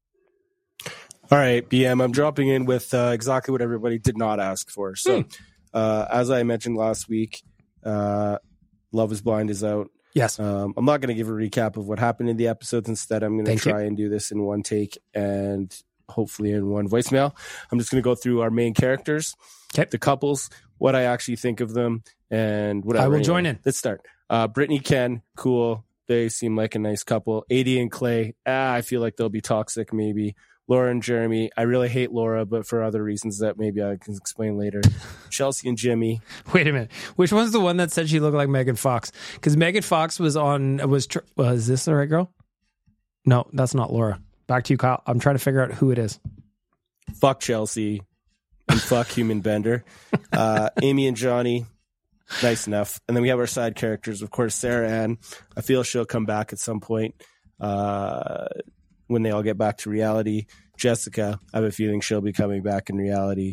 [SPEAKER 21] All right, BM, I'm dropping in with exactly what everybody did not ask for. So, as I mentioned last week, Love is Blind is out.
[SPEAKER 4] Yes.
[SPEAKER 21] I'm not going to give a recap of what happened in the episodes. Instead, I'm going to try and do this in one take and hopefully in one voicemail. I'm just going to go through our main characters, the couples, what I actually think of them, and whatever.
[SPEAKER 4] I will join in.
[SPEAKER 21] Let's start. Brittany, Ken, cool. They seem like a nice couple. Adie and Clay, I feel like they'll be toxic maybe. Laura and Jeremy, I really hate Laura, but for other reasons that maybe I can explain later. Chelsea and Jimmy.
[SPEAKER 4] Wait a minute. Which one's the one that said she looked like Megan Fox? Because Megan Fox was this the right girl? No, that's not Laura. Back to you, Kyle. I'm trying to figure out who it is.
[SPEAKER 21] Fuck Chelsea and fuck Human Bender. Amy and Johnny. Nice enough. And then we have our side characters, of course, Sarah Ann. I feel she'll come back at some point when they all get back to reality. Jessica, I have a feeling she'll be coming back in reality.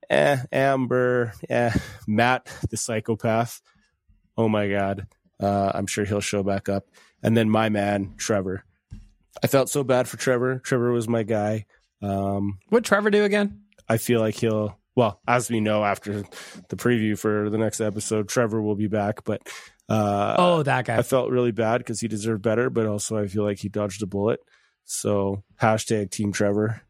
[SPEAKER 21] Amber, Matt, the psychopath. Oh my God. I'm sure he'll show back up. And then my man, Trevor. I felt so bad for Trevor. Trevor was my guy.
[SPEAKER 4] What'd Trevor do again?
[SPEAKER 21] I feel like well, as we know after the preview for the next episode, Trevor will be back. But
[SPEAKER 4] that guy.
[SPEAKER 21] I felt really bad because he deserved better, but also I feel like he dodged a bullet. So hashtag Team Trevor.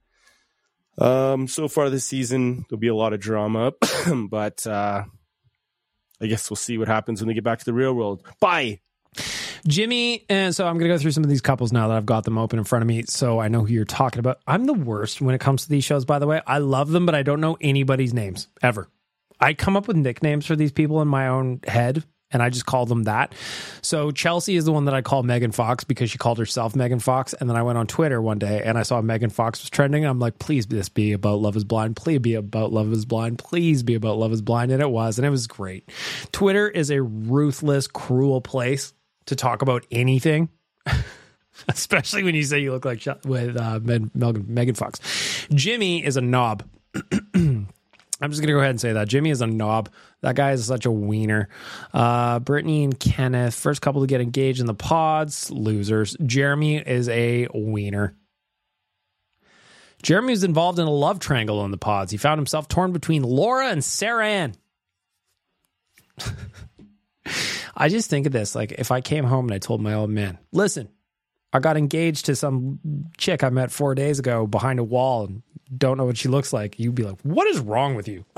[SPEAKER 21] So far this season, there'll be a lot of drama, but I guess we'll see what happens when they get back to the real world. Bye.
[SPEAKER 4] Jimmy, and so I'm going to go through some of these couples now that I've got them open in front of me, so I know who you're talking about. I'm the worst when it comes to these shows, by the way. I love them, but I don't know anybody's names, ever. I come up with nicknames for these people in my own head, and I just call them that. So Chelsea is the one that I call Megan Fox because she called herself Megan Fox, and then I went on Twitter one day, and I saw Megan Fox was trending, and I'm like, please this be about Love is Blind. Please be about Love is Blind. Please be about Love is Blind, and it was great. Twitter is a ruthless, cruel place to talk about anything, especially when you say you look like with Megan Fox. Jimmy is a knob. I'm just going to go ahead and say that. Jimmy is a knob. That guy is such a wiener. Brittany and Kenneth, first couple to get engaged in the pods, losers. Jeremy is a wiener. Jeremy was involved in a love triangle in the pods. He found himself torn between Laura and Sarah Ann. I just think of this, like if I came home and I told my old man, listen, I got engaged to some chick I met 4 days ago behind a wall and don't know what she looks like. You'd be like, what is wrong with you?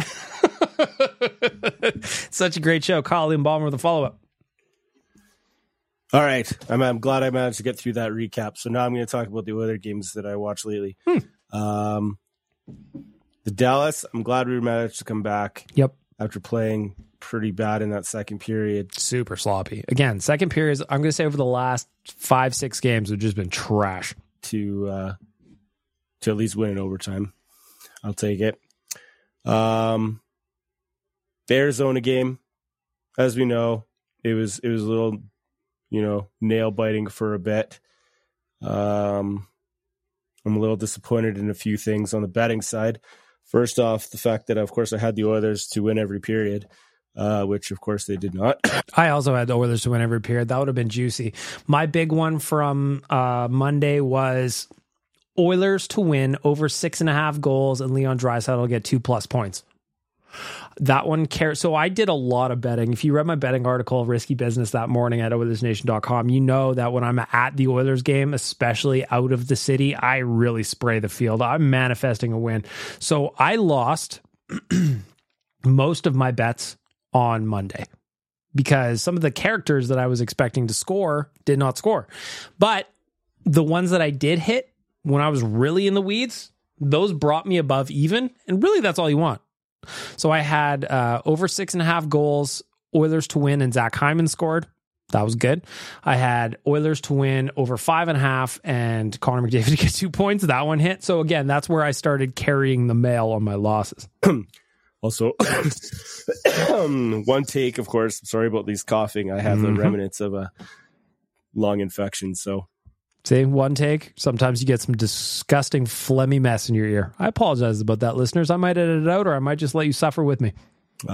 [SPEAKER 4] Such a great show. Kyle the Embalmer with a follow-up.
[SPEAKER 21] All right. I'm glad I managed to get through that recap. So now I'm going to talk about the other games that I watched lately. The Dallas, I'm glad we managed to come back.
[SPEAKER 4] Yep.
[SPEAKER 21] After playing pretty bad in that second period.
[SPEAKER 4] Super sloppy. Again, second period, I'm going to say over the last 5-6 games have just been trash.
[SPEAKER 21] To at least win in overtime. I'll take it. The Arizona game, as we know, it was a little, nail biting for a bit. I'm a little disappointed in a few things on the betting side. First off, the fact that, of course, I had the Oilers to win every period, which, of course, they did not.
[SPEAKER 4] I also had the Oilers to win every period. That would have been juicy. My big one from Monday was Oilers to win over 6.5 goals and Leon Draisaitl will get 2+ points. That one cares. So I did a lot of betting. If you read my betting article, Risky Business, that morning at OilersNation.com, you know that when I'm at the Oilers game, especially out of the city, I really spray the field. I'm manifesting a win. So I lost most of my bets on Monday. because some of the characters that I was expecting to score did not score. But the ones that I did hit when I was really in the weeds, those brought me above even. And really, that's all you want. So I had over 6.5 goals, Oilers to win, and Zach Hyman scored. That was good. I had Oilers to win over 5.5 and Connor McDavid to get 2 points. That one hit. So again, that's where I started carrying the mail on my losses.
[SPEAKER 21] Also, one take, of course. Sorry about these coughing. I have the remnants of a lung infection. So,
[SPEAKER 4] see, one take. Sometimes you get some disgusting phlegmy mess in your ear. I apologize about that, listeners. I might edit it out, or I might just let you suffer with me.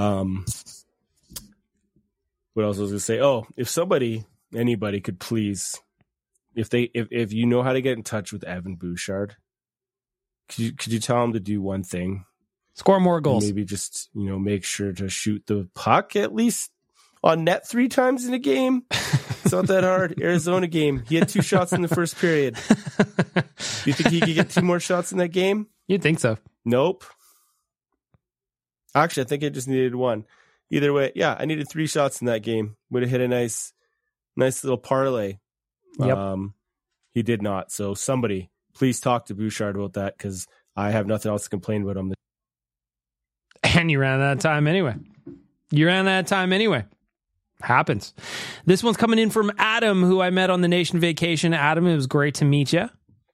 [SPEAKER 21] What else was I going to say? Oh, if anybody could please, if you know how to get in touch with Evan Bouchard, could you tell him to do one thing?
[SPEAKER 4] Score more goals.
[SPEAKER 21] And maybe just, make sure to shoot the puck at least on net 3 times in a game. It's not that hard. Arizona game. He had 2 shots in the first period. Do you think he could get 2 more shots in that game?
[SPEAKER 4] You'd think so. Nope.
[SPEAKER 21] Actually, I think I just needed 1. Either way, yeah, I needed 3 shots in that game. Would have hit a nice little parlay.
[SPEAKER 4] Yep.
[SPEAKER 21] He did not. So somebody, please talk to Bouchard about that, because I have nothing else to complain about him.
[SPEAKER 4] And you ran out of time anyway. Happens. This one's coming in from Adam, who I met on the Nation Vacation. Adam, it was great to meet you.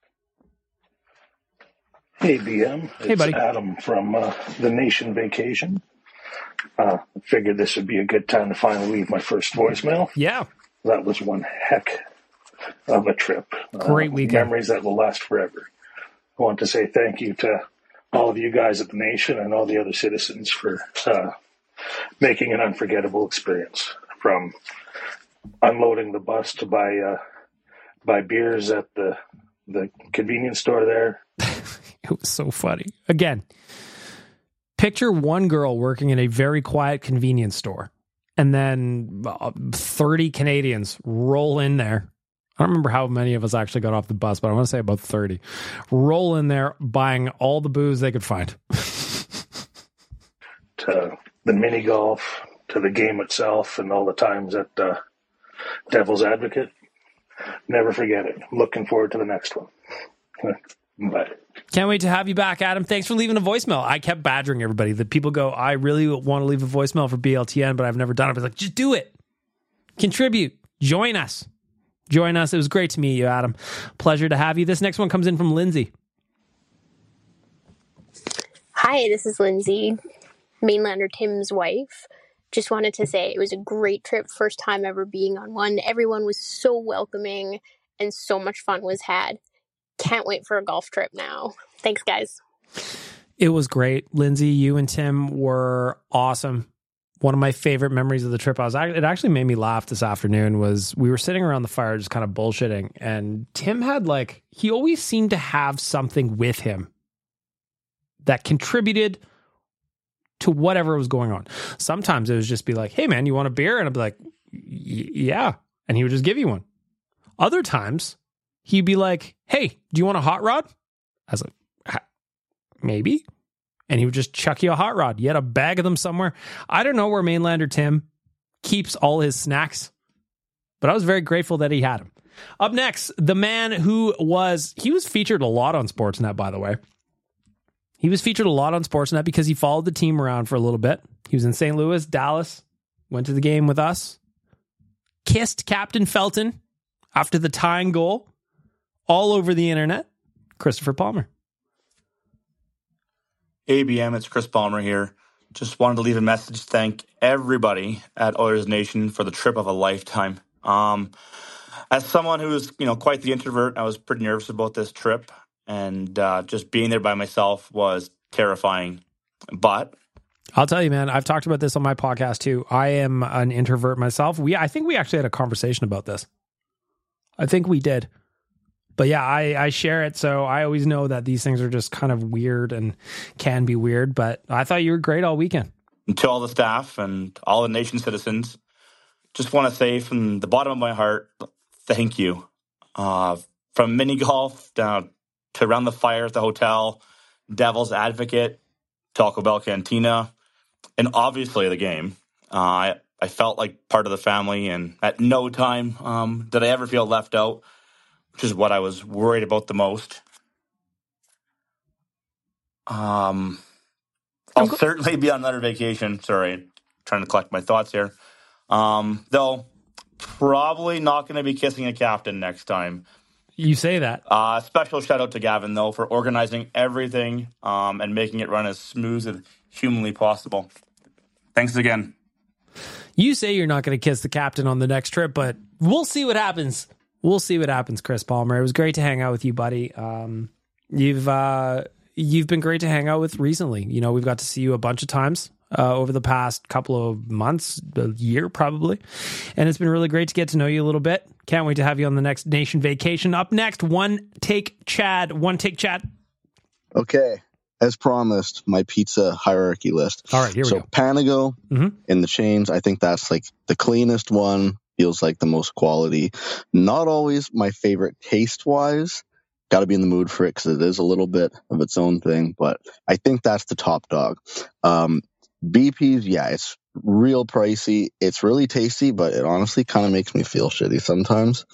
[SPEAKER 1] Hey, BM.
[SPEAKER 4] Hey, buddy.
[SPEAKER 1] It's Adam from the Nation Vacation. Figured this would be a good time to finally leave my first voicemail.
[SPEAKER 4] Yeah.
[SPEAKER 1] That was one heck of a trip.
[SPEAKER 4] Great weekend.
[SPEAKER 1] Memories that will last forever. I want to say thank you to all of you guys at the Nation and all the other citizens for making an unforgettable experience. From unloading the bus to buy beers at the convenience store there.
[SPEAKER 4] It was so funny. Again, picture one girl working in a very quiet convenience store, and then 30 Canadians roll in there. I don't remember how many of us actually got off the bus, but I want to say about 30. Roll in there buying all the booze they could find.
[SPEAKER 1] To the mini golf, to the game itself, and all the times at Devil's Advocate. Never forget it. I'm looking forward to the next one. Bye.
[SPEAKER 4] Can't wait to have you back, Adam. Thanks for leaving a voicemail. I kept badgering everybody. The people go, I really want to leave a voicemail for BLTN, but I've never done it. I was like, just do it. Contribute. Join us. It was great to meet you, Adam. Pleasure to have you. This next one comes in from Lindsay.
[SPEAKER 22] Hi, this is Lindsay, Mainlander Tim's wife. Just wanted to say it was a great trip. First time ever being on one. Everyone was so welcoming and so much fun was had. Can't wait for a golf trip now. Thanks, guys.
[SPEAKER 4] It was great. Lindsay, you and Tim were awesome. One of my favorite memories of the trip, it actually made me laugh this afternoon, was we were sitting around the fire just kind of bullshitting, and Tim had he always seemed to have something with him that contributed to whatever was going on. Sometimes it was just be like, hey man, you want a beer? And I'd be like, yeah. And he would just give you one. Other times he'd be like, hey, do you want a hot rod? I was like, maybe. And he would just chuck you a hot rod. You had a bag of them somewhere. I don't know where Mainlander Tim keeps all his snacks, but I was very grateful that he had them. Up next, the man he was featured a lot on Sportsnet, by the way. He was featured a lot on Sportsnet because he followed the team around for a little bit. He was in St. Louis, Dallas, went to the game with us, kissed Captain Felton after the tying goal, all over the internet. Christopher Palmer.
[SPEAKER 23] Hey, BM, it's Chris Palmer here. Just wanted to leave a message to thank everybody at Oilers Nation for the trip of a lifetime. As someone who is, quite the introvert, I was pretty nervous about this trip, and just being there by myself was terrifying. But
[SPEAKER 4] I'll tell you, man, I've talked about this on my podcast too. I am an introvert myself. I think we actually had a conversation about this. I think we did. But yeah, I share it, so I always know that these things are just kind of weird and can be weird, but I thought you were great all weekend.
[SPEAKER 23] And to all the staff and all the Nation citizens, just want to say from the bottom of my heart, thank you. From mini golf down to around the fire at the hotel, Devil's Advocate, Taco Bell Cantina, and obviously the game. I I felt like part of the family, and at no time did I ever feel left out, which is what I was worried about the most. I'll certainly be on another vacation. Sorry, trying to collect my thoughts here. Though, probably not going to be kissing a captain next time.
[SPEAKER 4] You say that.
[SPEAKER 23] Special shout out to Gavin, though, for organizing everything and making it run as smooth as humanly possible. Thanks again.
[SPEAKER 4] You say you're not going to kiss the captain on the next trip, but we'll see what happens. We'll see what happens, Chris Palmer. It was great to hang out with you, buddy. You've been great to hang out with recently. You know, we've got to see you a bunch of times over the past couple of months, a year probably. And it's been really great to get to know you a little bit. Can't wait to have you on the next Nation Vacation. Up next, One Take Chad.
[SPEAKER 2] Okay. As promised, my pizza hierarchy list.
[SPEAKER 4] All right, here we go.
[SPEAKER 2] So Panago in the chains, I think that's like the cleanest one. Feels like the most quality. Not always my favorite taste-wise. Got to be in the mood for it because it is a little bit of its own thing. But I think that's the top dog. BP's, yeah, it's real pricey. It's really tasty, but it honestly kind of makes me feel shitty sometimes.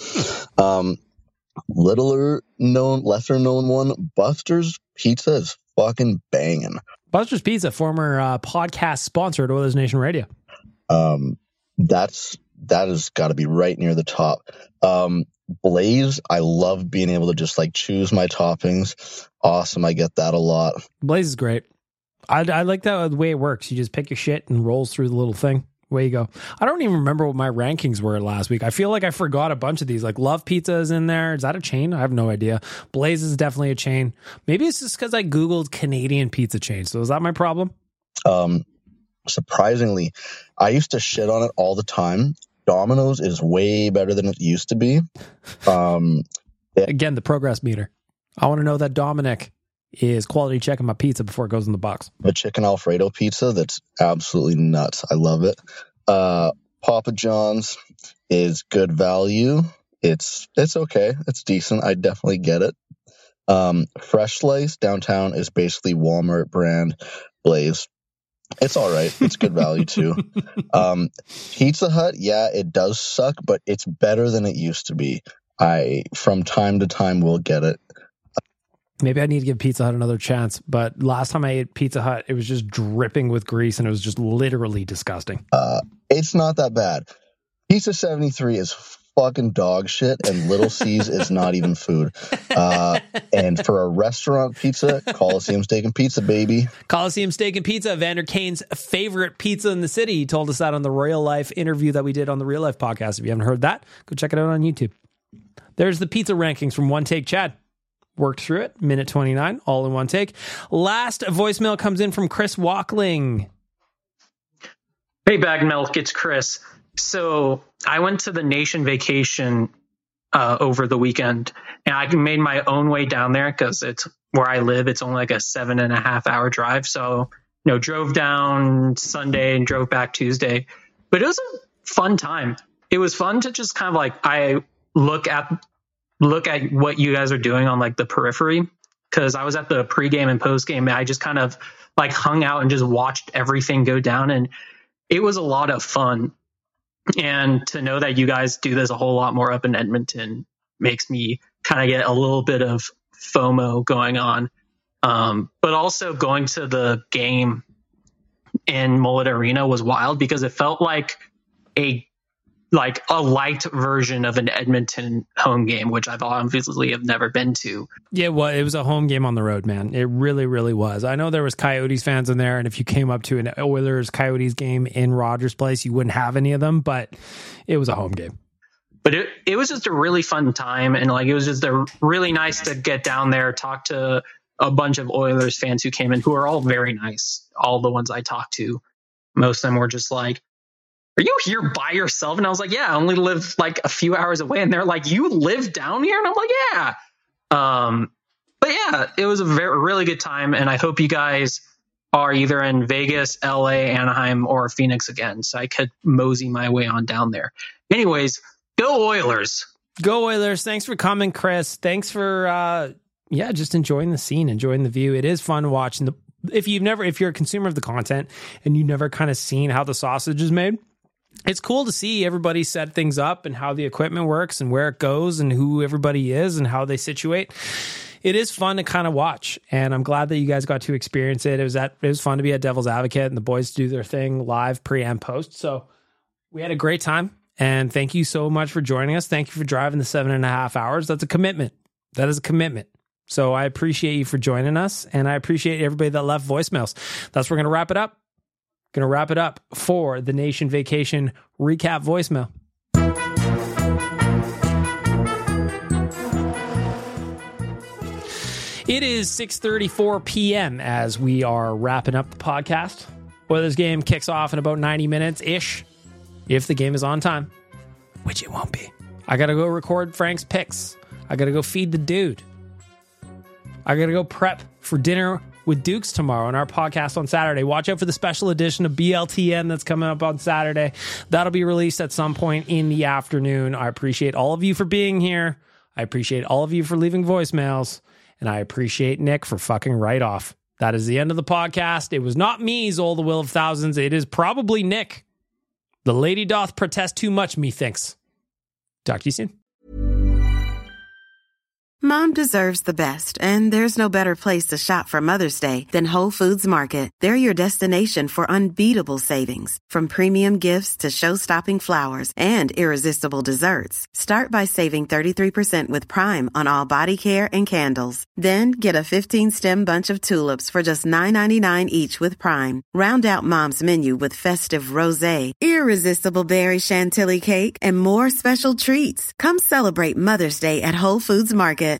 [SPEAKER 2] Lesser known one, Buster's Pizza is fucking banging.
[SPEAKER 4] Buster's Pizza, former podcast sponsor at Oilers Nation Radio.
[SPEAKER 2] That has got to be right near the top. Blaze, I love being able to just like choose my toppings. Awesome, I get that a lot.
[SPEAKER 4] Blaze is great. I like that the way it works. You just pick your shit and rolls through the little thing. Way you go. I don't even remember what my rankings were last week. I feel like I forgot a bunch of these. Like Love Pizza is in there. Is that a chain? I have no idea. Blaze is definitely a chain. Maybe it's just because I Googled Canadian pizza chain. So is that my problem?
[SPEAKER 2] Surprisingly, I used to shit on it all the time. Domino's is way better than it used to be.
[SPEAKER 4] Again, the progress meter. I want to know that Dominic is quality checking my pizza before it goes in the box.
[SPEAKER 2] The chicken Alfredo pizza, that's absolutely nuts. I love it. Papa John's is good value. It's okay. It's decent. I definitely get it. Fresh Slice downtown is basically Walmart brand Blaze. It's all right. It's good value too. Pizza Hut, yeah, it does suck, but it's better than it used to be. I, from time to time, will get it.
[SPEAKER 4] Maybe I need to give Pizza Hut another chance, but last time I ate Pizza Hut, it was just dripping with grease and it was just literally disgusting.
[SPEAKER 2] It's not that bad. Pizza 73 is fucking dog shit and Little C's is not even food. And for a restaurant pizza, Coliseum Steak and Pizza, baby.
[SPEAKER 4] Coliseum Steak and Pizza, Vander Kane's favorite pizza in the city. He told us that on the Real Life interview that we did on the Real Life podcast. If you haven't heard that, go check it out on YouTube. There's the pizza rankings from One Take Chad. Worked through it, minute 29, all in one take. Last voicemail comes in from Chris Walkling.
[SPEAKER 3] Hey, Bag Milk, it's Chris. So I went to the Nation Vacation over the weekend, and I made my own way down there because it's where I live. It's only like a 7.5 hour drive. So, drove down Sunday and drove back Tuesday. But it was a fun time. It was fun to just kind of like, I look at what you guys are doing on like the periphery, because I was at the pregame and postgame and I just kind of like hung out and just watched everything go down, and it was a lot of fun. And to know that you guys do this a whole lot more up in Edmonton makes me kind of get a little bit of FOMO going on. But also going to the game in Mullet Arena was wild because it felt like a light version of an Edmonton home game, which I've obviously have never been to.
[SPEAKER 4] Yeah, well, it was a home game on the road, man. It really, really was. I know there was Coyotes fans in there, and if you came up to an Oilers-Coyotes game in Rogers Place, you wouldn't have any of them, but it was a home game.
[SPEAKER 3] But it was just a really fun time, and it was just really nice to get down there, talk to a bunch of Oilers fans who came in, who are all very nice. All the ones I talked to, most of them were just like, "Are you here by yourself?" And I was like, "Yeah, I only live like a few hours away." And they're like, "You live down here?" And I'm like, "Yeah." But yeah, it was a really good time. And I hope you guys are either in Vegas, LA, Anaheim, or Phoenix again, so I could mosey my way on down there. Anyways, go Oilers.
[SPEAKER 4] Go Oilers. Thanks for coming, Chris. Thanks for, just enjoying the scene, enjoying the view. It is fun watching if you're a consumer of the content and you've never kind of seen how the sausage is made, it's cool to see everybody set things up and how the equipment works and where it goes and who everybody is and how they situate. It is fun to kind of watch, and I'm glad that you guys got to experience it. It was fun to be at Devil's Advocate and the boys do their thing live, pre and post. So we had a great time, and thank you so much for joining us. Thank you for driving the 7.5 hours. That's a commitment. That is a commitment. So I appreciate you for joining us, and I appreciate everybody that left voicemails. That's where we're going to wrap it up. Going to wrap it up for the Nation Vacation recap voicemail. It is 6:34 p.m. as we are wrapping up the podcast. Oilers game kicks off in about 90 minutes-ish, if the game is on time, which it won't be. I got to go record Frank's picks. I got to go feed the dude. I got to go prep for dinner with Dukes tomorrow on our podcast on Saturday. Watch out for the special edition of BLTN that's coming up on Saturday. That'll be released at some point in the afternoon. I appreciate all of you for being here. I appreciate all of you for leaving voicemails. And I appreciate Nick for fucking right off. That is the end of the podcast. It was not me, Zol, the Will of Thousands. It is probably Nick. The lady doth protest too much, methinks. Talk to you soon.
[SPEAKER 17] Mom deserves the best, and there's no better place to shop for Mother's Day than Whole Foods Market. They're your destination for unbeatable savings, from premium gifts to show-stopping flowers and irresistible desserts. Start by saving 33% with Prime on all body care and candles. Then get a 15-stem bunch of tulips for just $9.99 each with Prime. Round out Mom's menu with festive rosé, irresistible berry chantilly cake, and more special treats. Come celebrate Mother's Day at Whole Foods Market.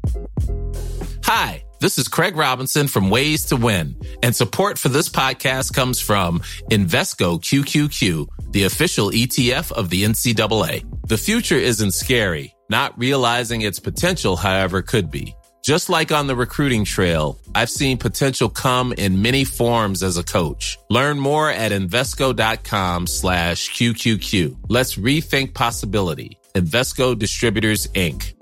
[SPEAKER 6] Hi, this is Craig Robinson from Ways to Win, and support for this podcast comes from Invesco QQQ, the official ETF of the NCAA. The future isn't scary. Not realizing its potential, however, could be. Just like on the recruiting trail, I've seen potential come in many forms as a coach. Learn more at Invesco.com/QQQ. Let's rethink possibility. Invesco Distributors, Inc.